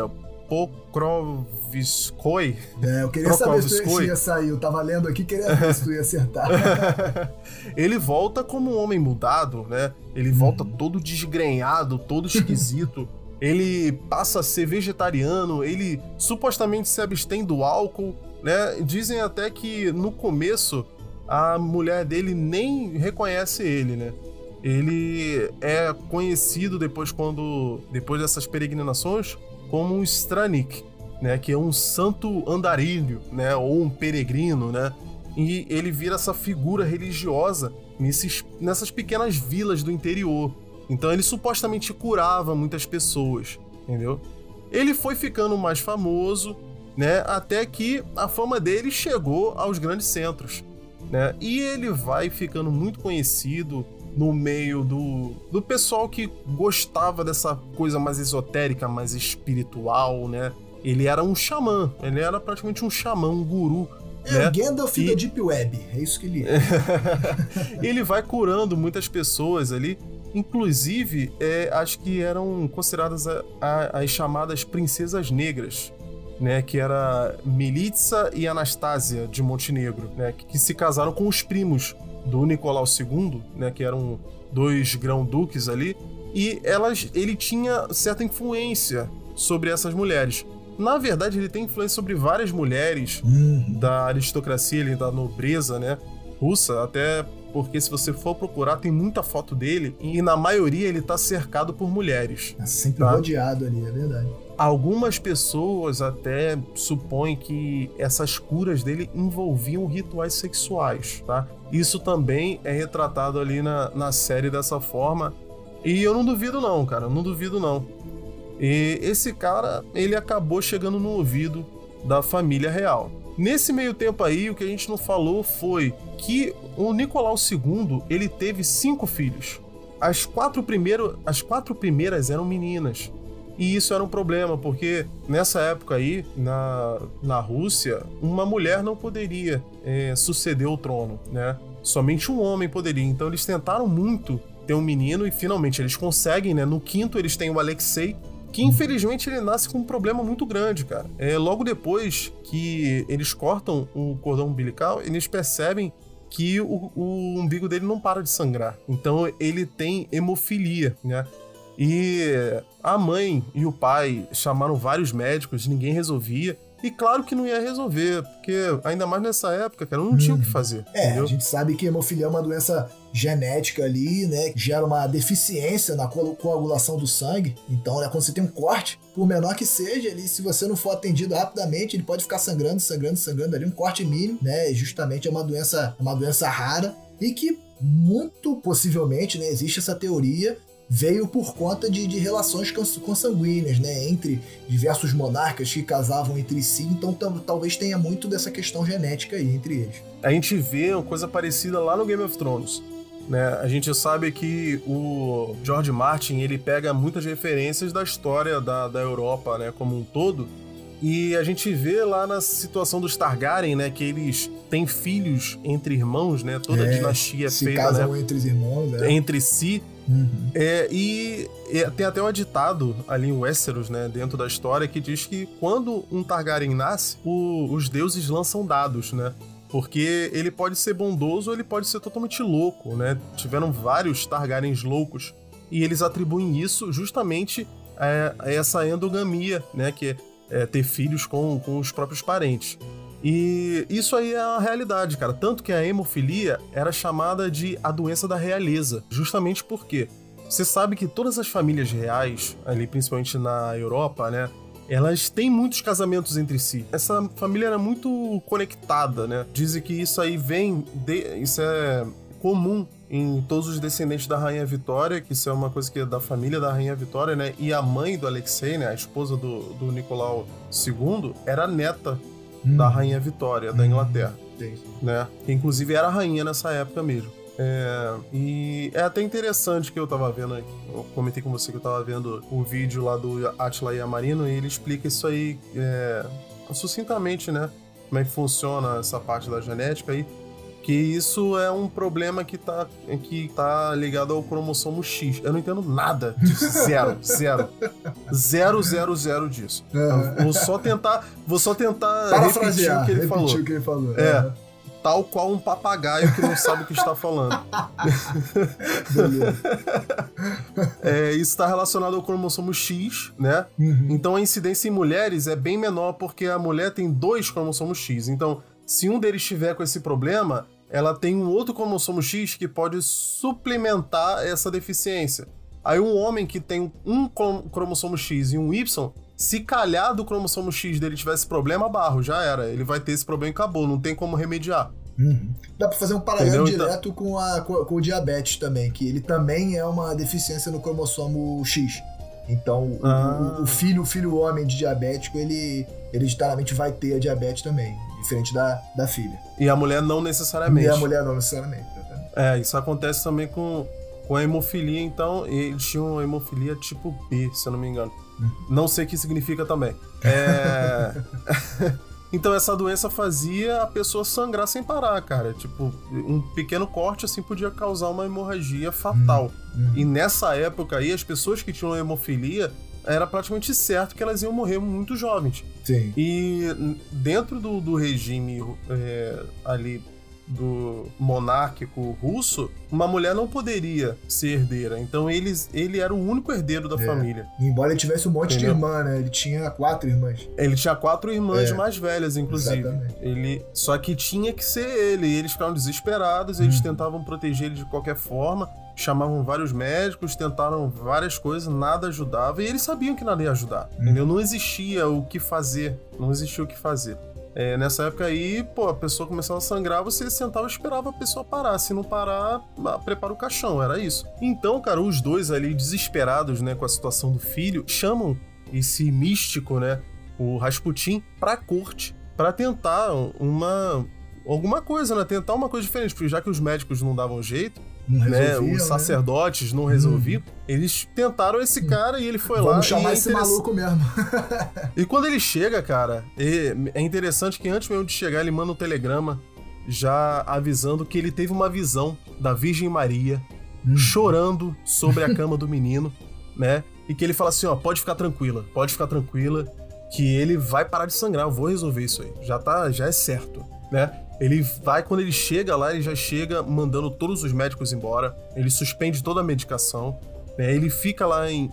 Pokrovskoy. Eu queria saber se tu ia sair. Eu tava lendo aqui, queria ver se tu ia acertar. Ele volta como um homem mudado, né? Ele volta todo desgrenhado, todo esquisito. Ele passa a ser vegetariano, ele supostamente se abstém do álcool, né? Dizem até que no começo a mulher dele nem reconhece ele, né? Ele é conhecido depois dessas peregrinações como um Stranik, né, que é um santo andarilho, né, ou um peregrino, né, e ele vira essa figura religiosa nessas pequenas vilas do interior. Então ele supostamente curava muitas pessoas, entendeu? Ele foi ficando mais famoso, né, até que a fama dele chegou aos grandes centros, né, e ele vai ficando muito conhecido no meio do pessoal que gostava dessa coisa mais esotérica, mais espiritual, né? Ele era um xamã, ele era praticamente um xamã, um guru. É o Gandalf da Deep Web, é isso que ele é. Ele vai curando muitas pessoas ali, inclusive, acho que eram consideradas as chamadas princesas negras, né? Que era Militsa e Anastásia de Montenegro, né? Que se casaram com os primos do Nicolau II, né, que eram 2 grão-duques ali, e ele tinha certa influência sobre essas mulheres. Na verdade, ele tem influência sobre várias mulheres da aristocracia, ali, da nobreza, né, russa, até porque se você for procurar, tem muita foto dele, e na maioria ele tá cercado por mulheres. É sempre rodeado ali, é verdade. Algumas pessoas até supõem que essas curas dele envolviam rituais sexuais, tá? Isso também é retratado ali na série dessa forma. E eu não duvido não, cara. Eu não duvido não. E esse cara, ele acabou chegando no ouvido da família real. Nesse meio tempo aí, o que a gente não falou foi que o Nicolau II, ele teve 5 filhos. As quatro primeiras eram meninas. E isso era um problema, porque nessa época aí, na Rússia, uma mulher não poderia suceder o trono, né? Somente um homem poderia. Então eles tentaram muito ter um menino e finalmente eles conseguem, né? No 5º eles têm o Alexei, que infelizmente ele nasce com um problema muito grande, cara. Logo depois que eles cortam o cordão umbilical, eles percebem que o umbigo dele não para de sangrar. Então ele tem hemofilia, né? E a mãe e o pai chamaram vários médicos, ninguém resolvia. E claro que não ia resolver, porque ainda mais nessa época, cara, não tinha o que fazer. Entendeu? A gente sabe que a hemofilia é uma doença genética ali, né, que gera uma deficiência na coagulação do sangue. Então, né, quando você tem um corte, por menor que seja, ali, se você não for atendido rapidamente, ele pode ficar sangrando ali, um corte mínimo, né, justamente é uma doença rara e que muito possivelmente, né, existe essa teoria, veio por conta de relações consanguíneas, né, entre diversos monarcas que casavam entre si, então talvez tenha muito dessa questão genética aí entre eles. A gente vê uma coisa parecida lá no Game of Thrones, né? A gente sabe que o George Martin, ele pega muitas referências da história da Europa, né, como um todo, e a gente vê lá na situação dos Targaryen, né, que eles têm filhos entre irmãos, né, toda a dinastia se feita, casam, né, entre os irmãos, né? entre si. Uhum. E tem até um ditado ali em Westeros, né, dentro da história, que diz que quando um Targaryen nasce, os deuses lançam dados, né? Porque ele pode ser bondoso ou ele pode ser totalmente louco, né? Tiveram vários Targaryens loucos e eles atribuem isso justamente a essa endogamia, né? Que é ter filhos com os próprios parentes. E isso aí é a realidade, cara. Tanto que a hemofilia era chamada de a doença da realeza, justamente porque você sabe que todas as famílias reais, ali principalmente na Europa, né, elas têm muitos casamentos entre si. Essa família era muito conectada, né? Dizem que isso aí isso é comum em todos os descendentes da Rainha Vitória, que isso é uma coisa que é da família da Rainha Vitória, né? E a mãe do Alexei, né, a esposa do Nicolau II, era neta da Rainha Vitória, da Inglaterra, né? Que inclusive era rainha nessa época mesmo. E é até interessante que eu tava vendo, eu comentei com você que eu tava vendo o vídeo lá do Átila Yamarino e ele explica isso aí sucintamente, né? Como é que funciona essa parte da genética aí. Que isso é um problema que tá ligado ao cromossomo X. Eu não entendo nada disso. Zero disso. Vou só tentar repetir o que ele falou. Tal qual um papagaio que não sabe o que está falando. Isso está relacionado ao cromossomo X, né? Uhum. Então a incidência em mulheres é bem menor porque a mulher tem 2 cromossomos X. Então, se um deles estiver com esse problema, ela tem um outro cromossomo X que pode suplementar essa deficiência. Aí um homem que tem um cromossomo X e um Y, Se calhar do cromossomo X dele tivesse problema, barro, já era. Ele vai ter esse problema e acabou, não tem como remediar. Dá pra fazer um paralelo direto com o diabetes também, que ele também é uma deficiência no cromossomo X. Então, o filho homem de diabético, ele hereditariamente vai ter a diabetes também, diferente da filha. E a mulher não necessariamente. Exatamente. Isso acontece também com a hemofilia, então, eles tinham hemofilia tipo B, se eu não me engano. Não sei o que significa também. Então essa doença fazia a pessoa sangrar sem parar, cara. Tipo, um pequeno corte assim podia causar uma hemorragia fatal. E nessa época aí, as pessoas que tinham hemofilia, era praticamente certo que elas iam morrer muito jovens. Sim. E dentro do regime ali do monárquico russo, uma mulher não poderia ser herdeira. Então ele era o único herdeiro da família. Embora ele tivesse um monte de irmã, né? Ele tinha 4 irmãs. Ele tinha 4 irmãs mais velhas, inclusive. Exatamente. Só que tinha que ser ele. E eles ficavam desesperados, eles tentavam proteger ele de qualquer forma, chamavam vários médicos, tentaram várias coisas, nada ajudava. E eles sabiam que nada ia ajudar. Entendeu? Não existia o que fazer. Nessa época aí, a pessoa começava a sangrar, você sentava e esperava a pessoa parar. Se não parar, prepara o caixão, era isso. Então, cara, os dois ali, desesperados, né, com a situação do filho, chamam esse místico, né, o Rasputin, pra corte, pra tentar alguma coisa, né, tentar uma coisa diferente, porque já que os médicos não davam jeito, os sacerdotes não resolviam, eles tentaram esse cara e ele foi lá. Vamos chamar esse maluco mesmo. E quando ele chega, cara, é interessante que antes mesmo de chegar, ele manda um telegrama já avisando que ele teve uma visão da Virgem Maria chorando sobre a cama do menino, né? E que ele fala assim, pode ficar tranquila, que ele vai parar de sangrar, eu vou resolver isso aí. Já é certo, né? Quando ele chega lá, ele já chega mandando todos os médicos embora, ele suspende toda a medicação, né? Ele fica lá em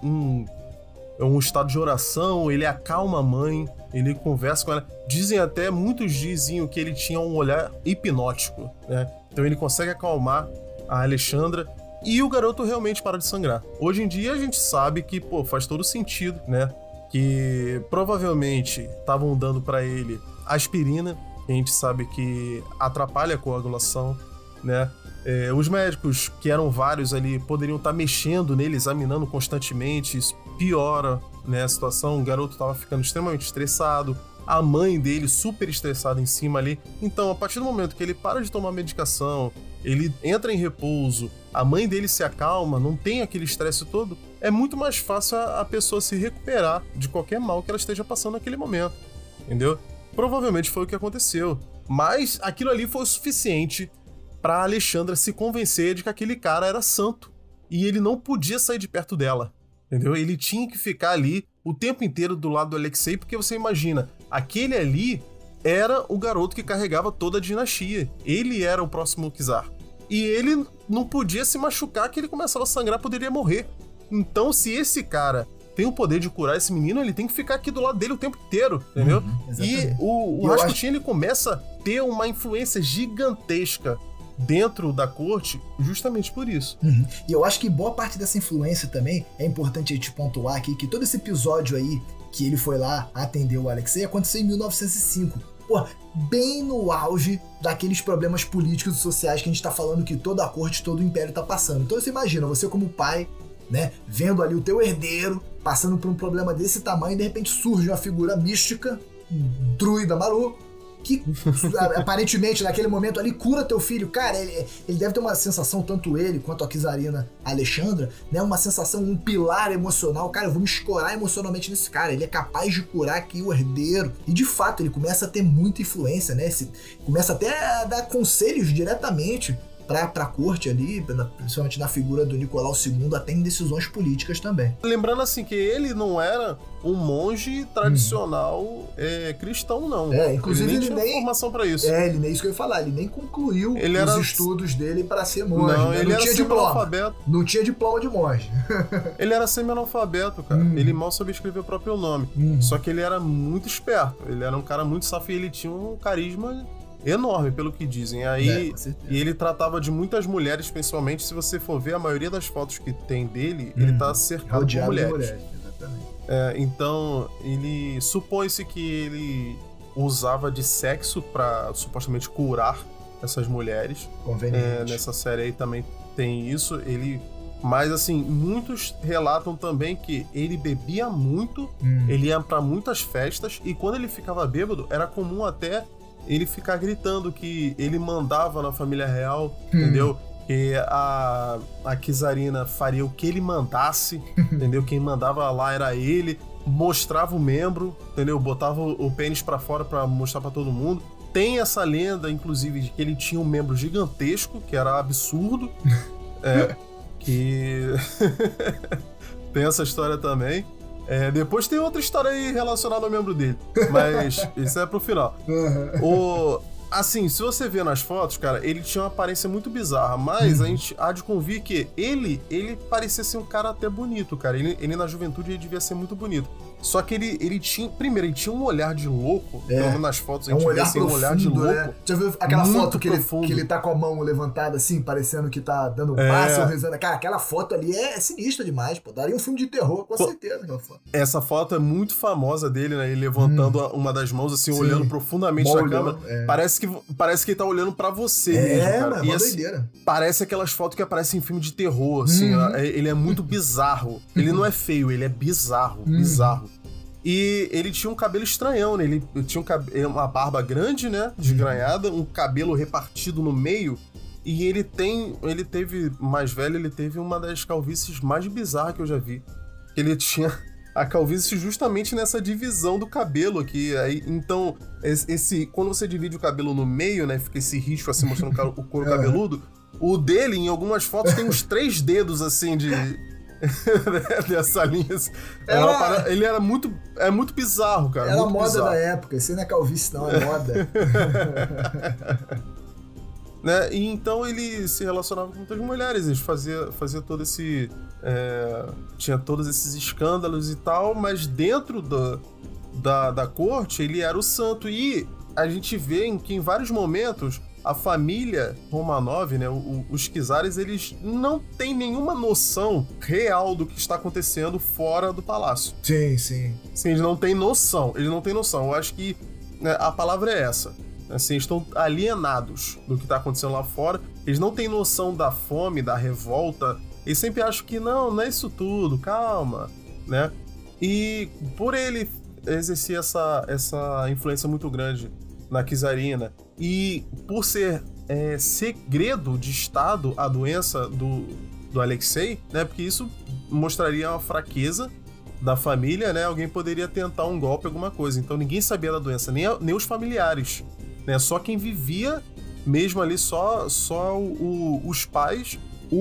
um estado de oração, ele acalma a mãe, ele conversa com ela. Muitos diziam que ele tinha um olhar hipnótico, né? Então ele consegue acalmar a Alexandra e o garoto realmente para de sangrar. Hoje em dia a gente sabe que, faz todo sentido, né? Que provavelmente estavam dando para ele aspirina, a gente sabe que atrapalha a coagulação, né? Os médicos, que eram vários ali, poderiam estar mexendo nele, examinando constantemente, isso piora, né, a situação. O garoto estava ficando extremamente estressado, a mãe dele super estressada em cima ali. Então, a partir do momento que ele para de tomar medicação, ele entra em repouso, a mãe dele se acalma, não tem aquele estresse todo, é muito mais fácil a pessoa se recuperar de qualquer mal que ela esteja passando naquele momento, entendeu? Provavelmente foi o que aconteceu, mas aquilo ali foi o suficiente pra Alexandra se convencer de que aquele cara era santo e ele não podia sair de perto dela, entendeu? Ele tinha que ficar ali o tempo inteiro do lado do Alexei, porque você imagina, aquele ali era o garoto que carregava toda a dinastia, ele era o próximo czar e ele não podia se machucar, que ele começava a sangrar, poderia morrer. Então, se esse cara tem o poder de curar esse menino, ele tem que ficar aqui do lado dele o tempo inteiro, entendeu? E o Rasputin, ele começa a ter uma influência gigantesca dentro da corte justamente por isso. E eu acho que boa parte dessa influência também, é importante a gente pontuar aqui, que todo esse episódio aí, que ele foi lá atender o Alexei, aconteceu em 1905. Bem no auge daqueles problemas políticos e sociais que a gente tá falando que toda a corte, todo o império tá passando. Então você imagina, você como pai, né, vendo ali o teu herdeiro passando por um problema desse tamanho, e de repente surge uma figura mística, um druida maluco, que aparentemente naquele momento ali cura teu filho. Cara, ele deve ter uma sensação, tanto ele quanto a czarina Alexandra, né, uma sensação, um pilar emocional. Cara, eu vou me escorar emocionalmente nesse cara, ele é capaz de curar aqui o herdeiro. E de fato, ele começa a ter muita influência, né, começa até a dar conselhos diretamente pra corte ali, principalmente na figura do Nicolau II, até em decisões políticas também. Lembrando assim que ele não era um monge tradicional cristão, não. Inclusive ele nem tinha formação pra isso. Ele nem isso que eu ia falar, ele nem concluiu os estudos dele para ser monge. Não, né? Ele não tinha diploma. Não tinha diploma de monge. Ele era semi-analfabeto, cara. Ele mal sabia escrever o próprio nome. Só que ele era muito esperto. Ele era um cara muito safo e ele tinha um carisma enorme, pelo que dizem. Aí, e ele tratava de muitas mulheres, principalmente se você for ver a maioria das fotos que tem dele, ele tá cercado por mulheres. Exatamente. Então, ele supõe-se que ele usava de sexo pra supostamente curar essas mulheres. Conveniente. Nessa série aí também tem isso. Mas, assim, muitos relatam também que ele bebia muito, ele ia pra muitas festas, e quando ele ficava bêbado, era comum até ele ficar gritando que ele mandava na família real, entendeu? Que a Kizarina faria o que ele mandasse, entendeu? Quem mandava lá era ele, mostrava o membro, entendeu? Botava o pênis pra fora pra mostrar pra todo mundo. Tem essa lenda, inclusive, de que ele tinha um membro gigantesco, que era absurdo. Que tem essa história também. Depois tem outra história aí relacionada ao membro dele, mas isso é pro final. Assim, se você vê nas fotos, cara, ele tinha uma aparência muito bizarra, mas a gente há de convir que ele parecia ser um cara até bonito, cara. Ele na juventude ele devia ser muito bonito. Só que ele tinha, primeiro, ele tinha um olhar de louco, pelo menos nas fotos a gente vê assim, um olhar de louco. Já viu aquela foto que ele tá com a mão levantada assim, parecendo que tá dando um passo ou rezando? Cara, aquela foto ali é sinistra demais, pô. Daria um filme de terror, com certeza, aquela foto. Essa foto é muito famosa dele, né? Ele levantando uma das mãos, assim, olhando profundamente na câmera. Parece que ele tá olhando pra você mesmo, cara. Mano, é uma doideira. Parece aquelas fotos que aparecem em filme de terror, assim. Ele é muito bizarro. Ele não é feio, ele é bizarro. Bizarro. E ele tinha um cabelo estranhão, né? Ele tinha uma barba grande, né? Desgranhada, um cabelo repartido no meio. E ele teve, mais velho, ele teve uma das calvícies mais bizarras que eu já vi. Ele tinha a calvície justamente nessa divisão do cabelo aqui. Então, quando você divide o cabelo no meio, né? Fica esse risco assim, mostrando o couro cabeludo. O dele, em algumas fotos, tem uns 3 dedos, assim, dessa linha. Ele era muito bizarro, cara. Era muito moda bizarro. da época, isso não é calvície não, é moda. Né? E então ele se relacionava com muitas mulheres, ele fazia todo esse... tinha todos esses escândalos e tal, mas dentro da corte ele era o santo. E a gente vê que em vários momentos a família Romanov, né, os Kizares, eles não têm nenhuma noção real do que está acontecendo fora do palácio. Sim, sim. Sim, eles não têm noção. Eu acho que, né, a palavra é essa. Assim, eles estão alienados do que está acontecendo lá fora. Eles não têm noção da fome, da revolta. Eles sempre acham que não é isso tudo, calma, né? E por ele exercer essa influência muito grande na Kizarina, e por ser segredo de Estado a doença do Alexei, né? Porque isso mostraria uma fraqueza da família, né? Alguém poderia tentar um golpe, alguma coisa. Então ninguém sabia da doença, nem os familiares, né? Só quem vivia mesmo ali, só os pais,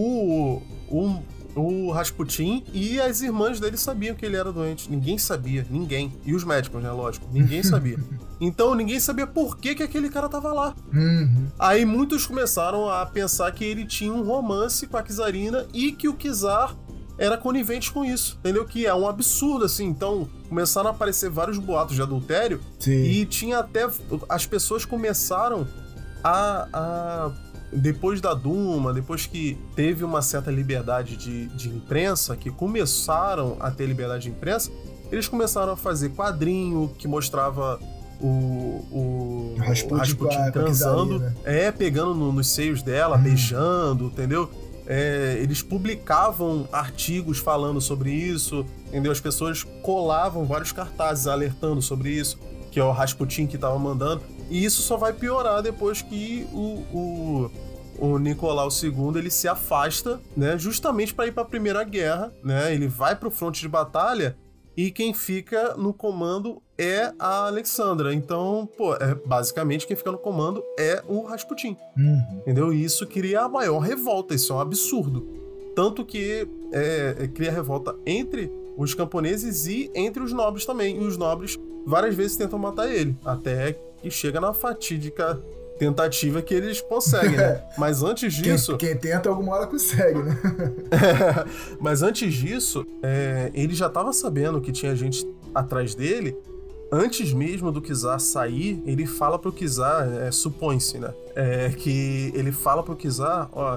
o Rasputin e as irmãs dele sabiam que ele era doente. Ninguém sabia, ninguém. E os médicos, né, lógico, ninguém sabia. Então ninguém sabia por que aquele cara tava lá. Aí muitos começaram a pensar que ele tinha um romance com a Kizarina e que o Kizar era conivente com isso, entendeu? Que é um absurdo, assim. Então começaram a aparecer vários boatos de adultério. Sim. E tinha até... As pessoas começaram a depois da Duma, depois que teve uma certa liberdade de imprensa, que começaram a ter liberdade de imprensa, eles começaram a fazer quadrinho que mostrava o Rasputin transando, né? Pegando nos seios dela, beijando, entendeu? Eles publicavam artigos falando sobre isso, entendeu? As pessoas colavam vários cartazes alertando sobre isso, que é o Rasputin que estava mandando. E isso só vai piorar depois que o Nicolau II ele se afasta, né, justamente para ir para a Primeira Guerra, né? Ele vai para o fronte de batalha e quem fica no comando é a Alexandra. Então, basicamente quem fica no comando é o Rasputin, entendeu? E isso cria a maior revolta, isso é um absurdo. Tanto que cria revolta entre os camponeses e entre os nobres também. E os nobres várias vezes tentam matar ele, até que chega na fatídica tentativa que eles conseguem, né? Mas antes disso... Quem tenta alguma hora consegue, né? Mas antes disso, ele já estava sabendo que tinha gente atrás dele. Antes mesmo do Kizar sair, ele fala pro Kizar, supõe-se, né? Que ele fala pro Kizar, ó,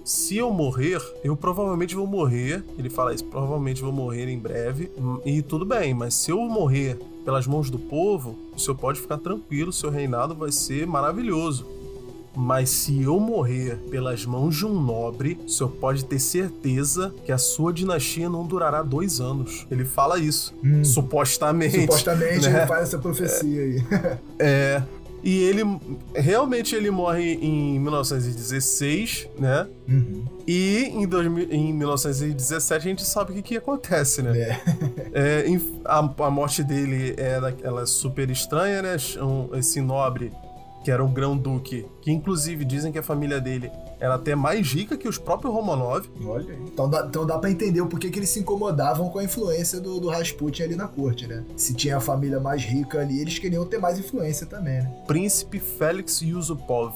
se eu morrer, eu provavelmente vou morrer. Ele fala isso, provavelmente vou morrer em breve. E tudo bem, mas se eu morrer pelas mãos do povo, o senhor pode ficar tranquilo, seu reinado vai ser maravilhoso. Mas se eu morrer pelas mãos de um nobre, o senhor pode ter certeza que a sua dinastia não durará 2 anos. Ele fala isso, supostamente. Supostamente, né? Ele faz essa profecia aí. E ele realmente morre em 1916, né? E em 1917 a gente sabe o que acontece, né? A morte dele ela é super estranha, né? Esse nobre, que era o grão-duque, que inclusive dizem que a família dele era até mais rica que os próprios Romanov. Olha aí. Então dá pra entender o porquê que eles se incomodavam com a influência do Rasputin ali na corte, né? Se tinha a família mais rica ali, eles queriam ter mais influência também, né? Príncipe Félix Yusupov.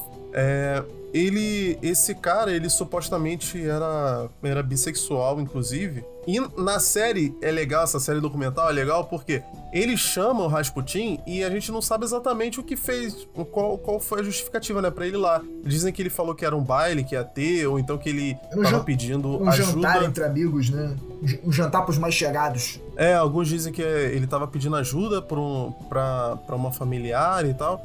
Esse cara, ele supostamente era bissexual, inclusive. E na série é legal, essa série documental é legal porque eles chamam o Rasputin e a gente não sabe exatamente o que fez, qual foi a justificativa, né, pra ele ir lá. Dizem que ele falou que era um baile que ia ter, ou então que ele tava pedindo ajuda. Um jantar entre amigos, né? Um jantar pros mais chegados. Alguns dizem que ele tava pedindo ajuda pra uma familiar e tal.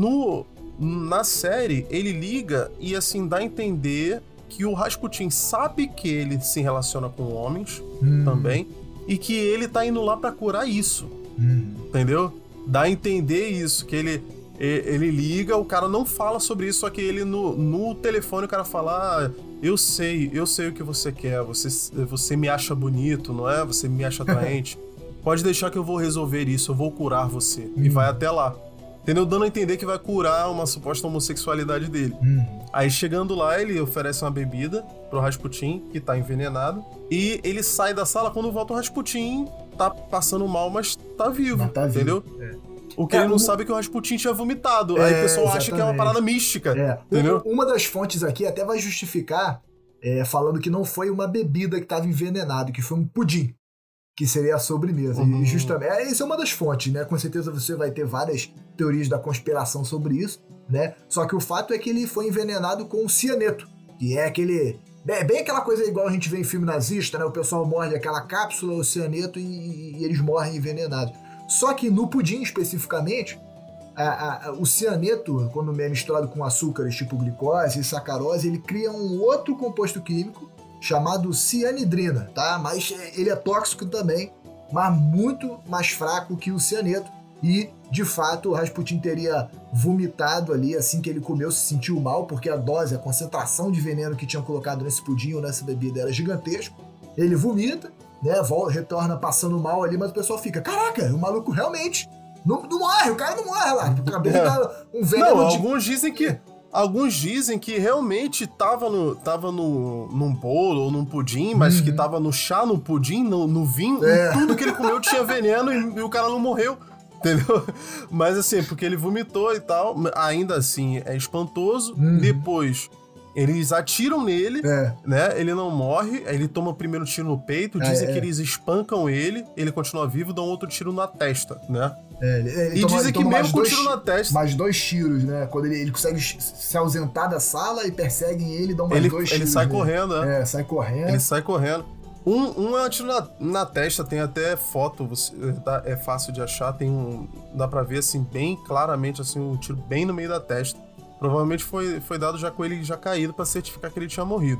Na série, ele liga e, assim, dá a entender que o Rasputin sabe que ele se relaciona com homens também e que ele tá indo lá pra curar isso, entendeu? Dá a entender isso, que ele liga, o cara não fala sobre isso, só que ele no telefone o cara fala, eu sei o que você quer, você me acha bonito, não é? Você me acha atraente, pode deixar que eu vou resolver isso, eu vou curar você, e vai até lá. Entendeu? Dando a entender que vai curar uma suposta homossexualidade dele. Aí chegando lá, ele oferece uma bebida pro Rasputin, que tá envenenado. E ele sai da sala, quando volta o Rasputin tá passando mal, mas tá vivo. Entendeu? O que ele não sabe é que o Rasputin tinha vomitado. Aí o pessoal acha que é uma parada mística. Entendeu? Uma das fontes aqui até vai justificar, falando que não foi uma bebida que tava envenenado, que foi um pudim. Que seria a sobremesa. E justamente, isso é uma das fontes, né? Com certeza você vai ter várias teorias da conspiração sobre isso, né? Só que o fato é que ele foi envenenado com cianeto, que é aquele... bem aquela coisa igual a gente vê em filme nazista, né? O pessoal morde aquela cápsula, o cianeto, e eles morrem envenenados. Só que no pudim, especificamente, o cianeto, quando é misturado com açúcares tipo glicose e sacarose, ele cria um outro composto químico chamado cianidrina, tá? Mas ele é tóxico também, mas muito mais fraco que o cianeto. E, de fato, o Rasputin teria vomitado ali assim que ele comeu, se sentiu mal, porque a dose, a concentração de veneno que tinham colocado nesse pudim ou nessa bebida era gigantesco. Ele vomita, né? Retorna passando mal ali, mas o pessoal fica, caraca, o maluco realmente não morre, o cara não morre lá. Acabou de dar um veneno. Não, alguns dizem que realmente tava num bolo ou num pudim, mas que tava no chá, no pudim, no vinho, e tudo que ele comeu tinha veneno e o cara não morreu, entendeu? Mas assim, porque ele vomitou e tal, ainda assim é espantoso. Depois eles atiram nele, né? Ele não morre, ele toma o primeiro tiro no peito, dizem que eles espancam ele continua vivo, dão outro tiro na testa, né? E dizem que mesmo com tiro na testa... Mais 2 tiros, né? Quando ele consegue se ausentar da sala e perseguem ele, dão mais 2 tiros. Ele sai correndo, né? Sai correndo. Ele sai correndo. Um é um tiro na testa, tem até foto, é fácil de achar, dá pra ver, assim, bem claramente, assim, um tiro bem no meio da testa. Provavelmente foi dado já com ele já caído pra certificar que ele tinha morrido.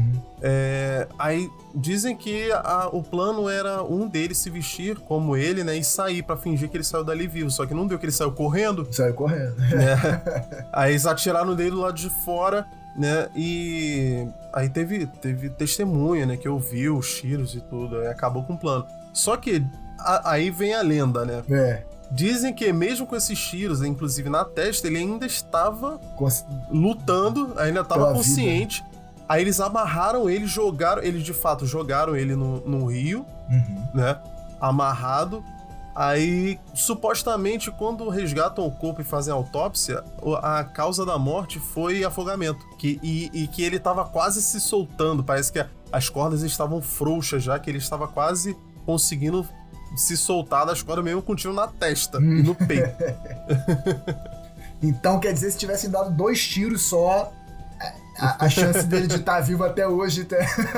Aí dizem que o plano era um deles se vestir como ele, né? E sair pra fingir que ele saiu dali vivo. Só que não deu, que ele saiu correndo. Saiu correndo. Né? Aí eles atiraram dele do lado de fora, né? E aí teve testemunha, né? Que ouviu os tiros e tudo. Aí acabou com o plano. Só que aí vem a lenda, né? Dizem que mesmo com esses tiros, inclusive na testa, ele ainda estava lutando, ainda estava consciente. Aí eles amarraram ele, jogaram ele no rio, né? Amarrado. Aí, supostamente, quando resgatam o corpo e fazem a autópsia, a causa da morte foi afogamento. E que ele estava quase se soltando. Parece que as cordas estavam frouxas já, que ele estava quase conseguindo se soltar das cordas mesmo com um tiro na testa e no peito. Então, quer dizer, se tivessem dado 2 tiros só, A chance dele de estar vivo até hoje...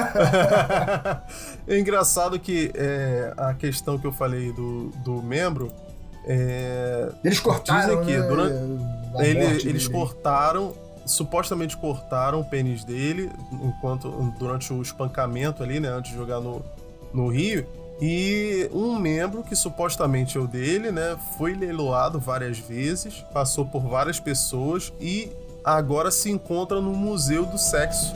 É engraçado que a questão que eu falei do membro... Eles cortaram, dizem que né? Eles cortaram... Supostamente cortaram o pênis dele durante o espancamento ali, né? Antes de jogar no rio. E um membro que supostamente é o dele, né, foi leiloado várias vezes, passou por várias pessoas e agora se encontra no Museu do Sexo.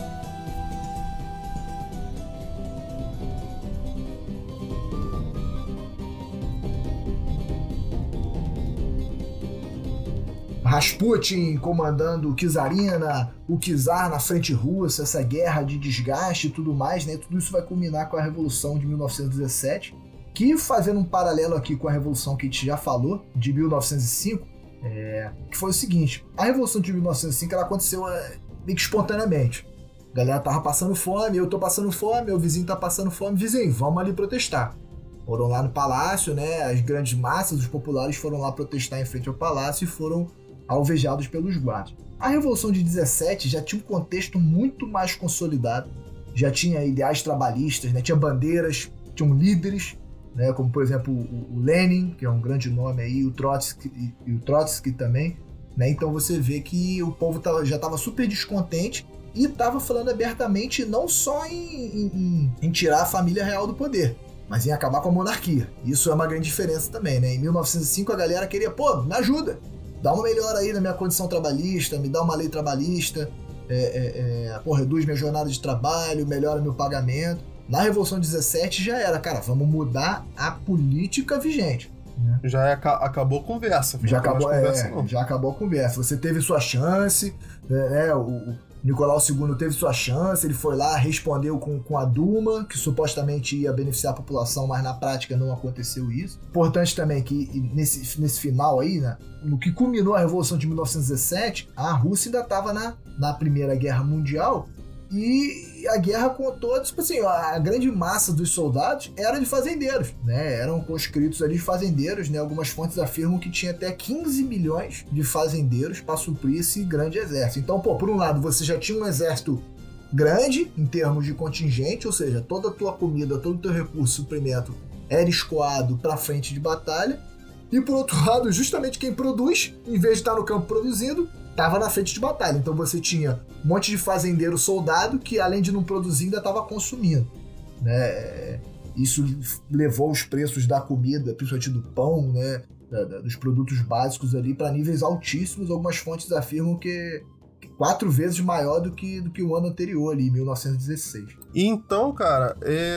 Rasputin comandando o Czarina, o Czar na frente russa, essa guerra de desgaste e tudo mais, né? Tudo isso vai culminar com a Revolução de 1917, que, fazendo um paralelo aqui com a Revolução que a gente já falou, de 1905, que foi o seguinte: a Revolução de 1905 ela aconteceu meio que espontaneamente. A galera tava passando fome, eu tô passando fome, meu vizinho tá passando fome, vizinho, vamos ali protestar. Foram lá no palácio, né? As grandes massas, os populares foram lá protestar em frente ao palácio e foram alvejados pelos guardas. A Revolução de 17 já tinha um contexto muito mais consolidado, já tinha ideais trabalhistas, né? Tinha bandeiras, tinham líderes, né? Como por exemplo o Lenin, que é um grande nome aí, o Trotsky também, né? Então você vê que o povo já estava super descontente e estava falando abertamente não só em tirar a família real do poder, mas em acabar com a monarquia. Isso é uma grande diferença também, né? Em 1905 a galera queria, me ajuda, dá uma melhora aí na minha condição trabalhista, me dá uma lei trabalhista, reduz minha jornada de trabalho, melhora meu pagamento. Na Revolução 17 já era, cara, vamos mudar a política vigente. Né? Já acabou a conversa. Já acabou a conversa. Você teve sua chance, né? O Nicolau II teve sua chance, ele foi lá, respondeu com a Duma, que supostamente ia beneficiar a população, mas na prática não aconteceu isso. Importante também que nesse final aí, né, no que culminou a Revolução de 1917, a Rússia ainda estava na Primeira Guerra Mundial e a guerra contou, tipo assim, a grande massa dos soldados era de fazendeiros, né? Eram conscritos ali de fazendeiros, né? Algumas fontes afirmam que tinha até 15 milhões de fazendeiros para suprir esse grande exército. Então, por um lado, você já tinha um exército grande em termos de contingente, ou seja, toda a tua comida, todo o teu recurso, suprimento era escoado para frente de batalha. E por outro lado, justamente quem produz, em vez de estar no campo produzindo, estava na frente de batalha. Então você tinha um monte de fazendeiro soldado que, além de não produzir, ainda estava consumindo, né? Isso levou os preços da comida, principalmente do pão, né, dos produtos básicos ali, para níveis altíssimos. Algumas fontes afirmam que 4 vezes maior do que o ano anterior, ali, 1916. E então, cara,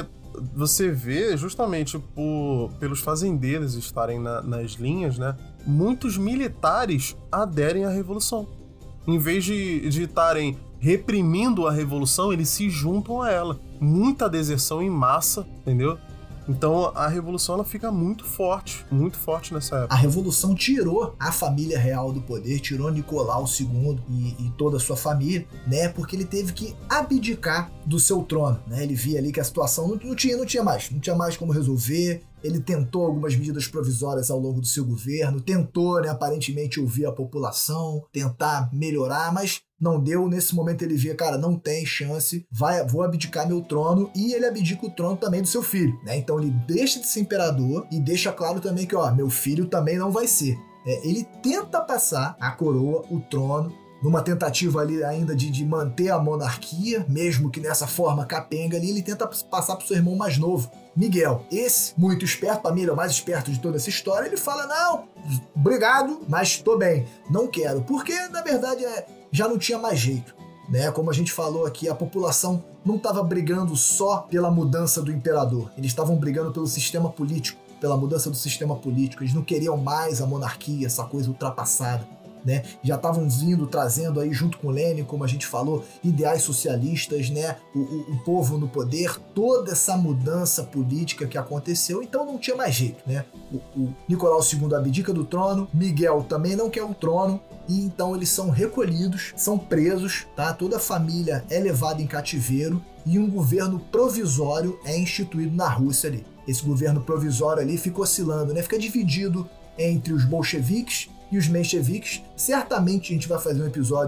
você vê justamente pelos fazendeiros estarem nas linhas, né? Muitos militares aderem à revolução. Em vez de estarem reprimindo a revolução, eles se juntam a ela. Muita deserção em massa, entendeu? Então a revolução ela fica muito forte nessa época. A revolução tirou a família real do poder, tirou Nicolau II e toda a sua família, né? Porque ele teve que abdicar do seu trono, né? Ele via ali que a situação não tinha mais como resolver. Ele tentou algumas medidas provisórias ao longo do seu governo, tentou, né, aparentemente ouvir a população, tentar melhorar, mas não deu. Nesse momento ele via, cara, não tem chance, vou abdicar meu trono, e ele abdica o trono também do seu filho, né? Então ele deixa de ser imperador e deixa claro também que, meu filho também não vai ser. Ele tenta passar a coroa, o trono, numa tentativa ali ainda de manter a monarquia, mesmo que nessa forma capenga ali, ele tenta passar pro seu irmão mais novo, Miguel. Esse, muito esperto, para mim ele é o mais esperto de toda essa história, ele fala, não, obrigado, mas tô bem, não quero, porque na verdade já não tinha mais jeito, né? Como a gente falou aqui, a população não estava brigando só pela mudança do imperador, eles estavam brigando pelo sistema político, pela mudança do sistema político, eles não queriam mais a monarquia, essa coisa ultrapassada, né? Já estavam trazendo aí junto com Lenin, como a gente falou, ideais socialistas, né? O povo no poder, toda essa mudança política que aconteceu, então não tinha mais jeito, né? O Nicolau II abdica do trono, Miguel também não quer o trono, e então eles são recolhidos, são presos, tá? Toda a família é levada em cativeiro e um governo provisório é instituído na Rússia ali. Esse governo provisório ali fica oscilando, né? Fica dividido entre os bolcheviques e os mencheviques. Certamente a gente vai fazer um episódio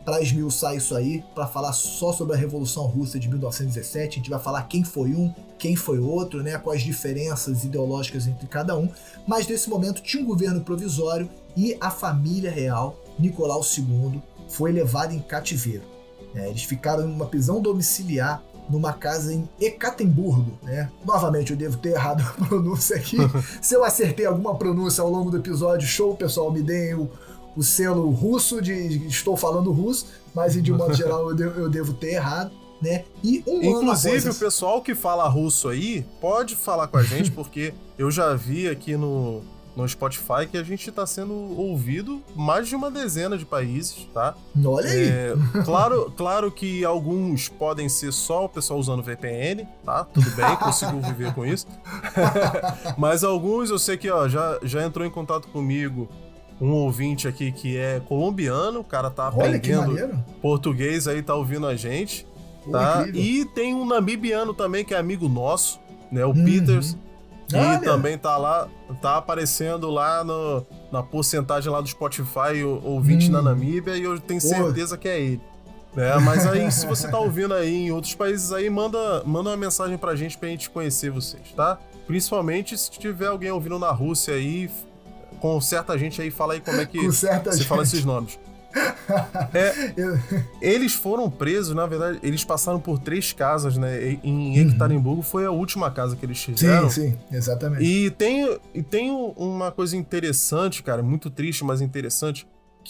para esmiuçar isso aí, para falar só sobre a Revolução Russa de 1917. A gente vai falar quem foi um, quem foi outro, né, quais diferenças ideológicas entre cada um. Mas nesse momento tinha um governo provisório e a família real, Nicolau II, foi levada em cativeiro. Eles ficaram em uma prisão domiciliar numa casa em Ekaterimburgo, né? Novamente, eu devo ter errado a pronúncia aqui. Se eu acertei alguma pronúncia ao longo do episódio, show, pessoal, me deem o selo russo de estou falando russo, mas de modo geral eu devo ter errado, né? E inclusive, o pessoal que fala russo aí pode falar com a gente, porque eu já vi aqui no Spotify que a gente tá sendo ouvido mais de uma dezena de países, tá? Olha aí! Claro que alguns podem ser só o pessoal usando VPN, tá? Tudo bem, consigo viver com isso. Mas alguns eu sei que já entrou em contato comigo um ouvinte aqui que é colombiano, o cara tá aprendendo português aí, tá ouvindo a gente, tá? E tem um namibiano também que é amigo nosso, né? O Peters. Que também tá lá, tá aparecendo lá na porcentagem lá do Spotify, o ouvinte na Namíbia, e eu tenho certeza que é ele. Mas aí, se você tá ouvindo aí em outros países aí, manda uma mensagem pra gente conhecer vocês, tá? Principalmente se tiver alguém ouvindo na Rússia aí, conserta a gente aí, fala aí como é que você fala esses nomes. Eles foram presos, na verdade, eles passaram por 3 casas, né? Em Ekaterimburgo foi a última casa que eles fizeram. Sim, exatamente. E tem uma coisa interessante, cara, muito triste, mas interessante,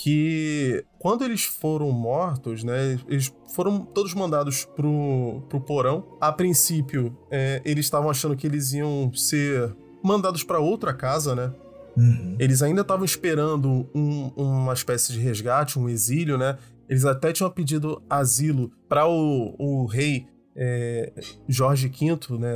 que quando eles foram mortos, né? Eles foram todos mandados pro porão. A princípio, eles estavam achando que eles iam ser mandados para outra casa, né? Eles ainda estavam esperando uma espécie de resgate, um exílio, né? Eles até tinham pedido asilo para o rei Jorge V, né,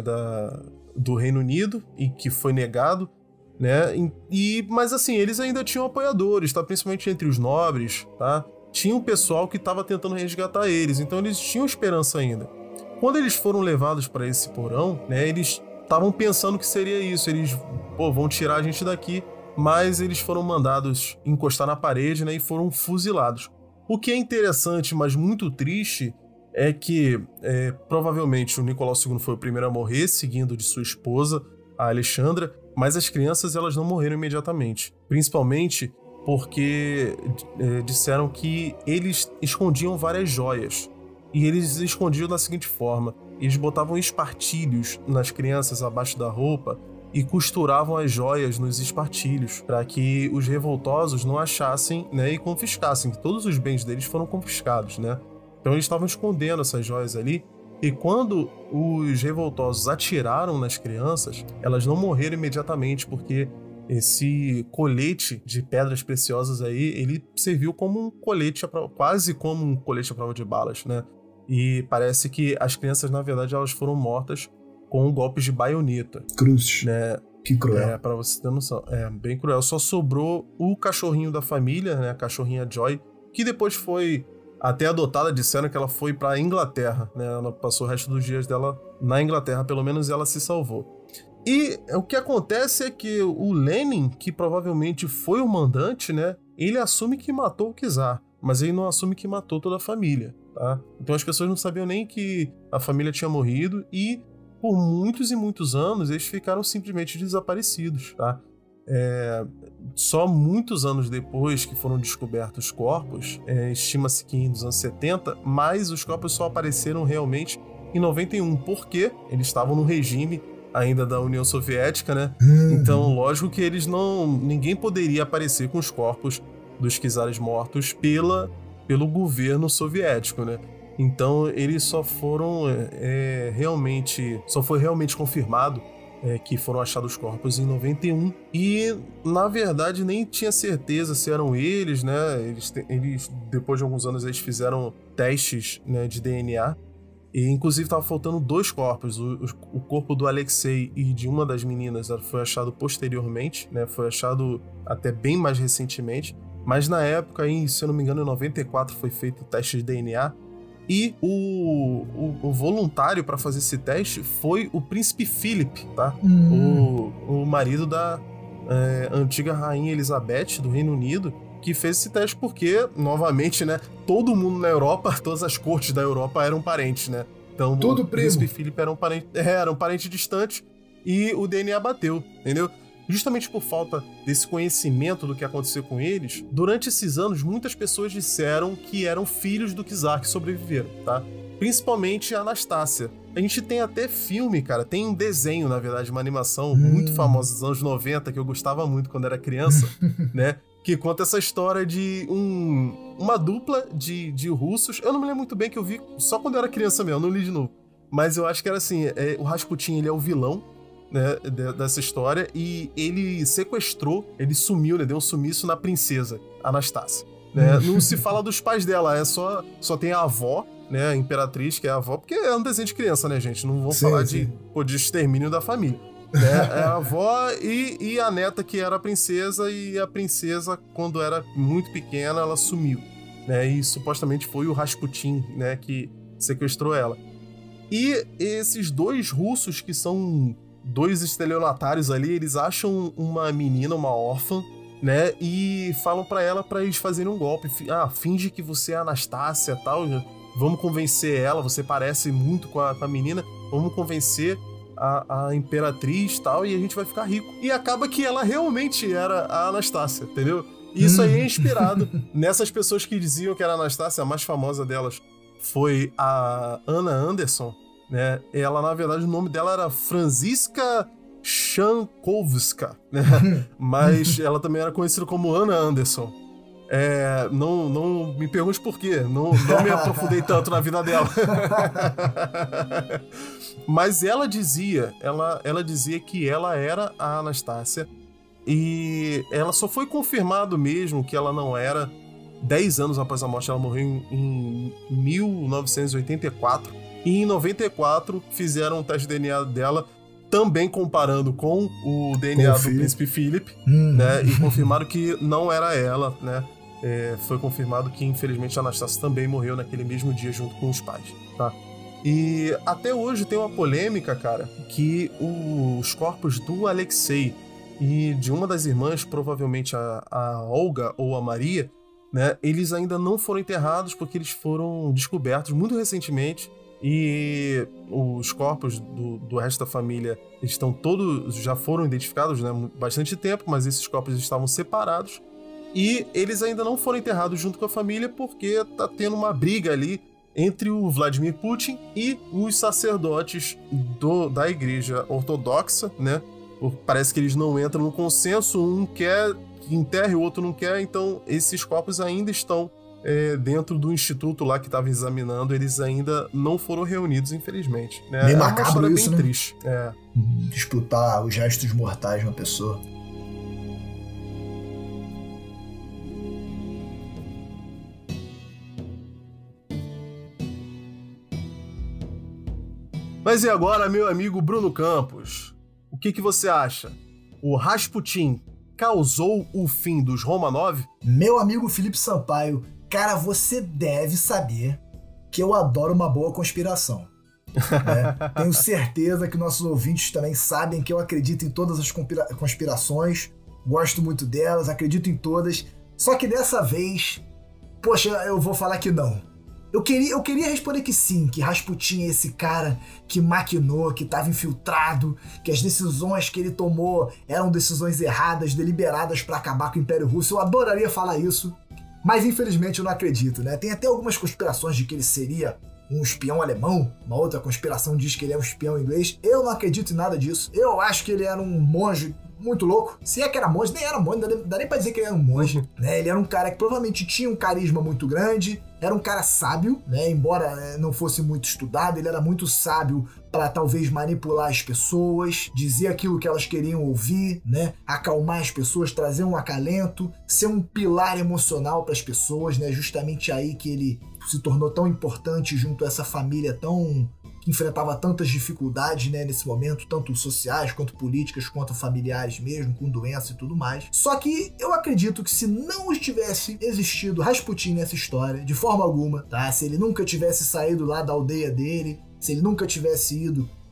do Reino Unido, e que foi negado, né? Mas assim, eles ainda tinham apoiadores, tá? Principalmente entre os nobres, tá? Tinha um pessoal que estava tentando resgatar eles, então eles tinham esperança ainda. Quando eles foram levados para esse porão, né, eles estavam pensando que seria isso, eles vão tirar a gente daqui, mas eles foram mandados encostar na parede, né, e foram fuzilados. O que é interessante, mas muito triste, é que provavelmente o Nicolau II foi o primeiro a morrer, seguindo de sua esposa, a Alexandra, mas as crianças elas não morreram imediatamente, principalmente porque disseram que eles escondiam várias joias, e eles escondiam da seguinte forma: eles botavam espartilhos nas crianças abaixo da roupa e costuravam as joias nos espartilhos para que os revoltosos não achassem, né, e confiscassem, que todos os bens deles foram confiscados, né? Então eles estavam escondendo essas joias ali, e quando os revoltosos atiraram nas crianças, elas não morreram imediatamente, porque esse colete de pedras preciosas aí, ele serviu como um colete, quase como um colete à prova de balas, né? E parece que as crianças, na verdade, elas foram mortas com golpes de baioneta. Cruzes. Né? Que cruel. Pra você ter noção. Bem cruel. Só sobrou o cachorrinho da família, né? A cachorrinha Joy, que depois foi até adotada. Disseram que ela foi pra Inglaterra, né? Ela passou o resto dos dias dela na Inglaterra. Pelo menos ela se salvou. E o que acontece é que o Lenin, que provavelmente foi o mandante, né? Ele assume que matou o czar, mas ele não assume que matou toda a família, tá? Então as pessoas não sabiam nem que a família tinha morrido, e por muitos e muitos anos eles ficaram simplesmente desaparecidos, tá? Só muitos anos depois que foram descobertos os corpos, estima-se que nos anos 70, mas os corpos só apareceram realmente em 91, porque eles estavam no regime ainda da União Soviética, né? Então, lógico que ninguém poderia aparecer com os corpos dos czares mortos pelo governo soviético, né? Então, eles só foram só foi realmente confirmado que foram achados os corpos em 91, e na verdade nem tinha certeza se eram eles, né? Eles depois de alguns anos eles fizeram testes, né, de DNA. E, inclusive, estava faltando 2 corpos. O corpo do Alexei e de uma das meninas foi achado posteriormente, né? Foi achado até bem mais recentemente. Mas na época, se eu não me engano, em 94, foi feito o teste de DNA. E o voluntário para fazer esse teste foi o príncipe Philip, tá? O marido da antiga rainha Elizabeth, do Reino Unido. que fez esse teste porque, novamente, né, todo mundo na Europa, todas as cortes da Europa eram parentes, né? Então, Tudo o primo. príncipe Filipe era um parente distante e o DNA bateu, entendeu? Justamente por falta desse conhecimento do que aconteceu com eles, durante esses anos, muitas pessoas disseram que eram filhos do Czar que sobreviveram, tá? Principalmente a Anastácia. A gente tem até filme, cara, tem um desenho, na verdade, uma animação muito famosa dos anos 90, que eu gostava muito quando era criança, né? Que conta essa história de uma dupla de russos. Eu não me lembro muito bem, que eu vi só quando eu era criança mesmo, eu não li de novo. Mas eu acho que era assim, o Rasputin, ele é o vilão, né, dessa história, e ele sequestrou, ele sumiu, né, deu um sumiço na princesa, Anastácia. Né? Não se fala dos pais dela, só tem a avó, né, a imperatriz, que é a avó, porque é um desenho de criança, né, gente? Não vou falar de extermínio da família. Né? É a avó e a neta, que era a princesa, e a princesa, quando era muito pequena, ela sumiu. Né? E supostamente foi o Rasputin, né, que sequestrou ela. E esses dois russos, que são dois estelionatários ali, eles acham uma menina, uma órfã, né, e falam pra ela pra eles fazerem um golpe. Finge que você é a Anastácia e tal, vamos convencer ela, você parece muito com a menina, vamos convencer a imperatriz e tal, e a gente vai ficar rico. E acaba que ela realmente era a Anastácia, entendeu? E isso aí é inspirado nessas pessoas que diziam que era a Anastácia. A mais famosa delas foi a Anna Anderson, né? Ela, na verdade, o nome dela era Franziska Shankovska, né? Mas ela também era conhecida como Anna Anderson. Não me pergunte por quê, não me aprofundei tanto na vida dela. Mas ela dizia que ela era a Anastácia, e ela só foi confirmado mesmo que ela não era 10 anos após a morte. Ela morreu em 1984, e em 94 fizeram um teste de DNA dela, também comparando com o DNA do príncipe Philip, né, e confirmaram que não era ela, né. Foi confirmado que, infelizmente, a Anastácia também morreu naquele mesmo dia junto com os pais, tá? E até hoje tem uma polêmica, cara, que os corpos do Alexei e de uma das irmãs, provavelmente a Olga ou a Maria, né, eles ainda não foram enterrados porque eles foram descobertos muito recentemente, e os corpos do resto da família já foram identificados, né, há bastante tempo, mas esses corpos estavam separados. E eles ainda não foram enterrados junto com a família porque tá tendo uma briga ali entre o Vladimir Putin e os sacerdotes da igreja ortodoxa, né? Parece que eles não entram no consenso, um quer que enterre, o outro não quer, então esses corpos ainda estão dentro do instituto lá que estava examinando, eles ainda não foram reunidos, infelizmente. Né? Bem macabro isso, bem né? Triste. Disputar os restos mortais de uma pessoa. Mas e agora, meu amigo Bruno Campos? O que você acha? O Rasputin causou o fim dos Romanov? Meu amigo Felipe Sampaio, cara, você deve saber que eu adoro uma boa conspiração. Né? Tenho certeza que nossos ouvintes também sabem que eu acredito em todas as conspirações, gosto muito delas, acredito em todas, só que dessa vez, poxa, eu vou falar que não. Eu queria responder que sim, que Rasputin é esse cara que maquinou, que estava infiltrado, que as decisões que ele tomou eram decisões erradas, deliberadas para acabar com o Império Russo. Eu adoraria falar isso, mas infelizmente eu não acredito, né? Tem até algumas conspirações de que ele seria um espião alemão, uma outra conspiração diz que ele é um espião inglês. Eu não acredito em nada disso. Eu acho que ele era um monge muito louco. Se é que era monge, nem era monge, não dá nem pra dizer que ele era um monge, né? Ele era um cara que provavelmente tinha um carisma muito grande, era um cara sábio, né? Embora não fosse muito estudado, ele era muito sábio para talvez manipular as pessoas, dizer aquilo que elas queriam ouvir, né? Acalmar as pessoas, trazer um acalento, ser um pilar emocional para as pessoas, né? Justamente aí que ele se tornou tão importante junto a essa família que enfrentava tantas dificuldades, né, nesse momento, tanto sociais, quanto políticas, quanto familiares mesmo, com doença e tudo mais. Só que eu acredito que se não tivesse existido Rasputin nessa história, de forma alguma, tá? Se ele nunca tivesse saído lá da aldeia dele, se ele nunca tivesse ido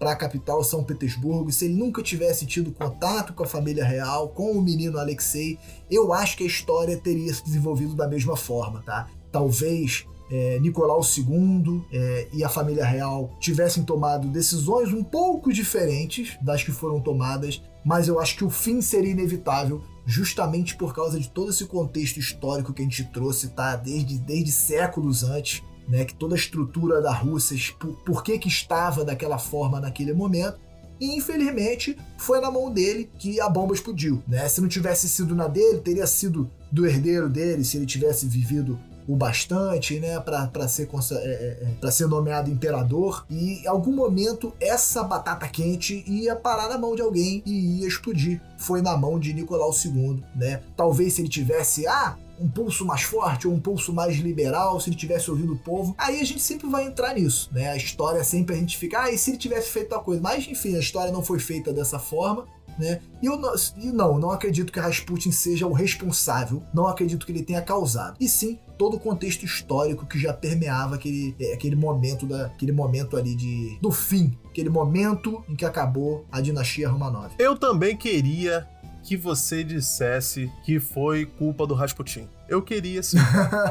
para a capital São Petersburgo, se ele nunca tivesse tido contato com a família real, com o menino Alexei, eu acho que a história teria se desenvolvido da mesma forma, tá? Talvez Nicolau II e a família real tivessem tomado decisões um pouco diferentes das que foram tomadas, mas eu acho que o fim seria inevitável, justamente por causa de todo esse contexto histórico que a gente trouxe, tá? Desde séculos antes, né? Que toda a estrutura da Rússia, por que estava daquela forma naquele momento, e infelizmente foi na mão dele que a bomba explodiu, né? Se não tivesse sido na dele, teria sido do herdeiro dele, se ele tivesse vivido o bastante, né, para ser nomeado imperador, e em algum momento essa batata quente ia parar na mão de alguém e ia explodir. Foi na mão de Nicolau II, né? Talvez se ele tivesse um pulso mais forte ou um pulso mais liberal, se ele tivesse ouvido o povo, aí a gente sempre vai entrar nisso, né? A história sempre a gente fica, e se ele tivesse feito tal coisa? Mas enfim, a história não foi feita dessa forma, né? E eu não acredito que Rasputin seja o responsável, não acredito que ele tenha causado, e sim todo o contexto histórico que já permeava aquele momento ali do fim, aquele momento em que acabou a dinastia Romanov. Eu também queria que você dissesse que foi culpa do Rasputin. Eu queria, sim.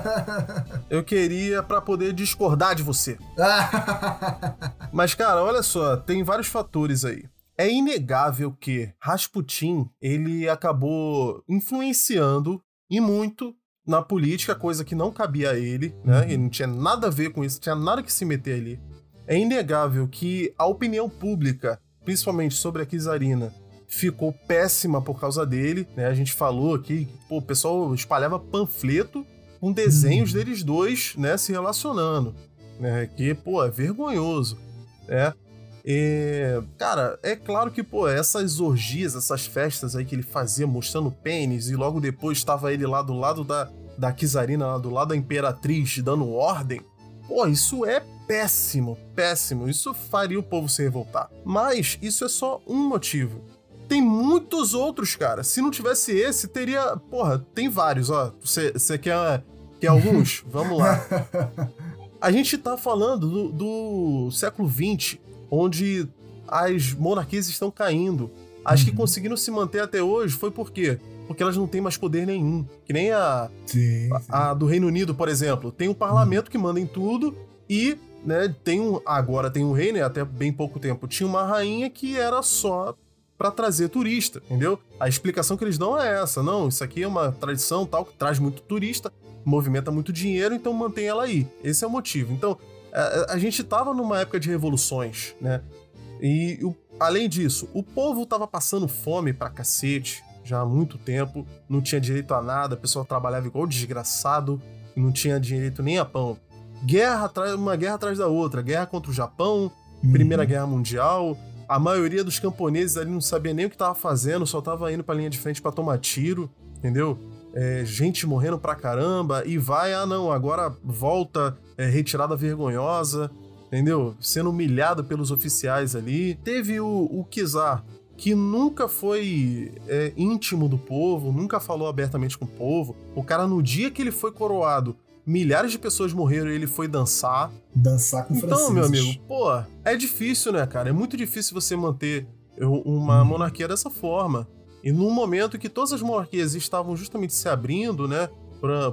Eu queria pra poder discordar de você. Mas, cara, olha só, tem vários fatores aí. É inegável que Rasputin, ele acabou influenciando e muito na política, coisa que não cabia a ele, né? Ele não tinha nada a ver com isso, não tinha nada que se meter ali. É inegável que a opinião pública, principalmente sobre a czarina, ficou péssima por causa dele, né? A gente falou aqui que o pessoal espalhava panfleto com desenhos deles dois, né, se relacionando, né? Que, é vergonhoso, né? Cara, é claro que, essas orgias, essas festas aí que ele fazia mostrando pênis, e logo depois estava ele lá do lado da czarina, lá do lado da imperatriz, dando ordem. Isso é péssimo, péssimo. Isso faria o povo se revoltar. Mas isso é só um motivo. Tem muitos outros, cara. Se não tivesse esse, teria... tem vários, ó. Você quer alguns? Vamos lá. A gente tá falando do século XX, onde as monarquias estão caindo. As que conseguiram se manter até hoje foi por quê? Porque elas não têm mais poder nenhum. Que nem a do Reino Unido, por exemplo. Tem um parlamento que manda em tudo e, né, agora tem um rei, né, até bem pouco tempo. Tinha uma rainha que era só pra trazer turista, entendeu? A explicação que eles dão é essa. Não, isso aqui é uma tradição tal, que traz muito turista, movimenta muito dinheiro, então mantém ela aí. Esse é o motivo. Então, a gente tava numa época de revoluções, né? E, além disso, o povo tava passando fome pra cacete já há muito tempo, não tinha direito a nada, o pessoal trabalhava igual desgraçado, não tinha direito nem a pão. Uma guerra atrás da outra, guerra contra o Japão, Primeira Guerra Mundial, a maioria dos camponeses ali não sabia nem o que tava fazendo, só tava indo pra linha de frente pra tomar tiro, entendeu? Gente morrendo pra caramba, e agora volta retirada vergonhosa, entendeu? Sendo humilhado pelos oficiais ali. Teve o czar, que nunca foi íntimo do povo, nunca falou abertamente com o povo. O cara, no dia que ele foi coroado, milhares de pessoas morreram e ele foi dançar. Dançar com franceses. Então, meu amigo, é difícil, né, cara? É muito difícil você manter uma monarquia dessa forma. E num momento que todas as monarquias estavam justamente se abrindo, né, para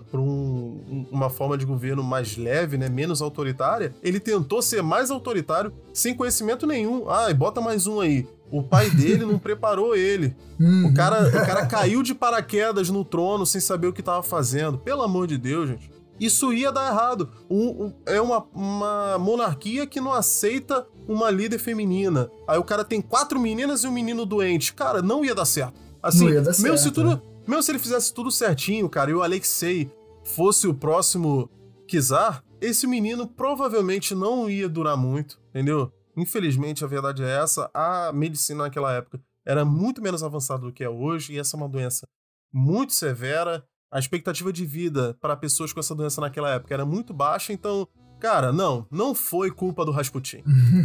uma forma de governo mais leve, né, menos autoritária, ele tentou ser mais autoritário sem conhecimento nenhum. E bota mais um aí. O pai dele não preparou ele. O cara caiu de paraquedas no trono sem saber o que estava fazendo. Pelo amor de Deus, gente. Isso ia dar errado. É uma monarquia que não aceita uma líder feminina. Aí o cara tem 4 meninas e um menino doente. Cara, não ia dar certo. Assim, não ia dar certo. Mesmo se ele fizesse tudo certinho, cara, e o Alexei fosse o próximo czar, esse menino provavelmente não ia durar muito, entendeu? Infelizmente, a verdade é essa. A medicina naquela época era muito menos avançada do que é hoje, e essa é uma doença muito severa. A expectativa de vida para pessoas com essa doença naquela época era muito baixa, então, cara, não foi culpa do Rasputin.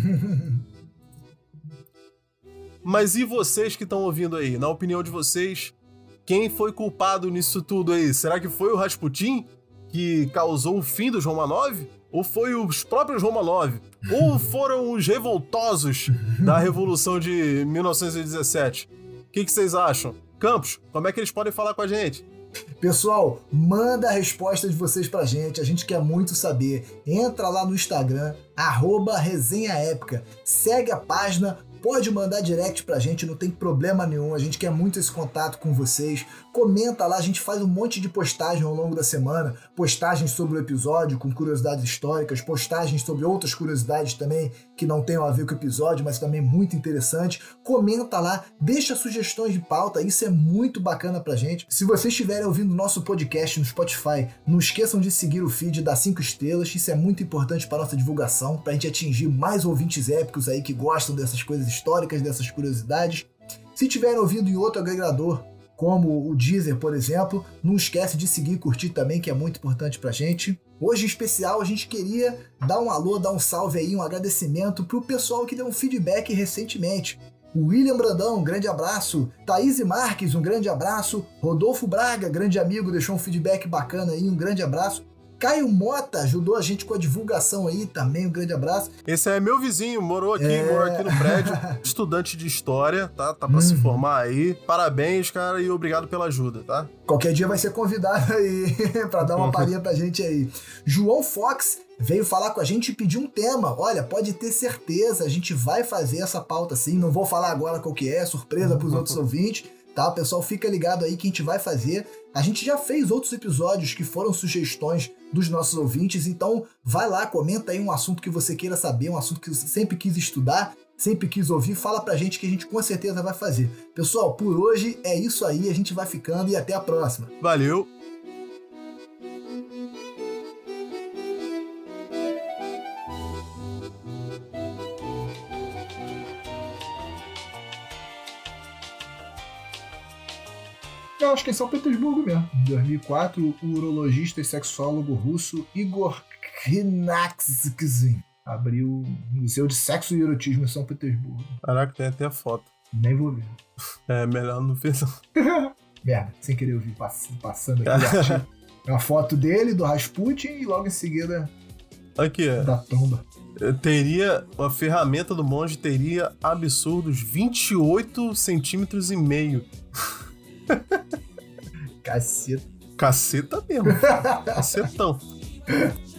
Mas e vocês que estão ouvindo aí? Na opinião de vocês, quem foi culpado nisso tudo aí? Será que foi o Rasputin que causou o fim dos Romanov? Ou foi os próprios Romanov? Ou foram os revoltosos da Revolução de 1917? O que vocês acham? Campos, como é que eles podem falar com a gente? Pessoal, manda a resposta de vocês pra gente, a gente quer muito saber. Entra lá no Instagram, @resenhaépica, segue a página, pode mandar direct pra gente, não tem problema nenhum, a gente quer muito esse contato com vocês. Comenta lá, a gente faz um monte de postagem ao longo da semana, postagens sobre o episódio com curiosidades históricas, postagens sobre outras curiosidades também que não tenham a ver com o episódio, mas também muito interessante. Comenta lá, deixa sugestões de pauta, isso é muito bacana pra gente. Se vocês estiverem ouvindo nosso podcast no Spotify, não esqueçam de seguir o feed e dar 5 estrelas, isso é muito importante para nossa divulgação, pra gente atingir mais ouvintes épicos aí que gostam dessas coisas históricas, dessas curiosidades. Se estiverem ouvindo em outro agregador, como o Deezer, por exemplo, não esquece de seguir e curtir também, que é muito importante pra gente. Hoje, em especial, a gente queria dar um alô, dar um salve aí, um agradecimento pro pessoal que deu um feedback recentemente. O William Brandão, um grande abraço. Thaís Marques, um grande abraço. Rodolfo Braga, grande amigo, deixou um feedback bacana aí, um grande abraço. Caio Mota ajudou a gente com a divulgação aí também, um grande abraço. Esse é meu vizinho, mora aqui no prédio, estudante de história, tá? Tá pra se formar aí. Parabéns, cara, e obrigado pela ajuda, tá? Qualquer dia vai ser convidado aí pra dar uma palhinha pra gente aí. João Fox veio falar com a gente e pediu um tema. Olha, pode ter certeza, a gente vai fazer essa pauta sim. Não vou falar agora qual que é, surpresa pros outros ouvintes, tá? O pessoal fica ligado aí que a gente vai fazer. A gente já fez outros episódios que foram sugestões dos nossos ouvintes, então vai lá, comenta aí um assunto que você queira saber, um assunto que você sempre quis estudar, sempre quis ouvir, fala pra gente que a gente com certeza vai fazer. Pessoal, por hoje é isso aí, a gente vai ficando e até a próxima. Valeu! Eu acho que é São Petersburgo mesmo. Em 2004, o urologista e sexólogo russo Igor Knaxkzin abriu o Museu de Sexo e Erotismo em São Petersburgo. Caraca, tem até a foto. Nem vou ver. É, melhor não ver não. Merda, sem querer ouvir passando aqui. É uma foto dele, do Rasputin, e logo em seguida aqui, da tomba. A ferramenta do monge teria absurdos 28 centímetros e meio. Caceta. Caceta mesmo. Cacetão.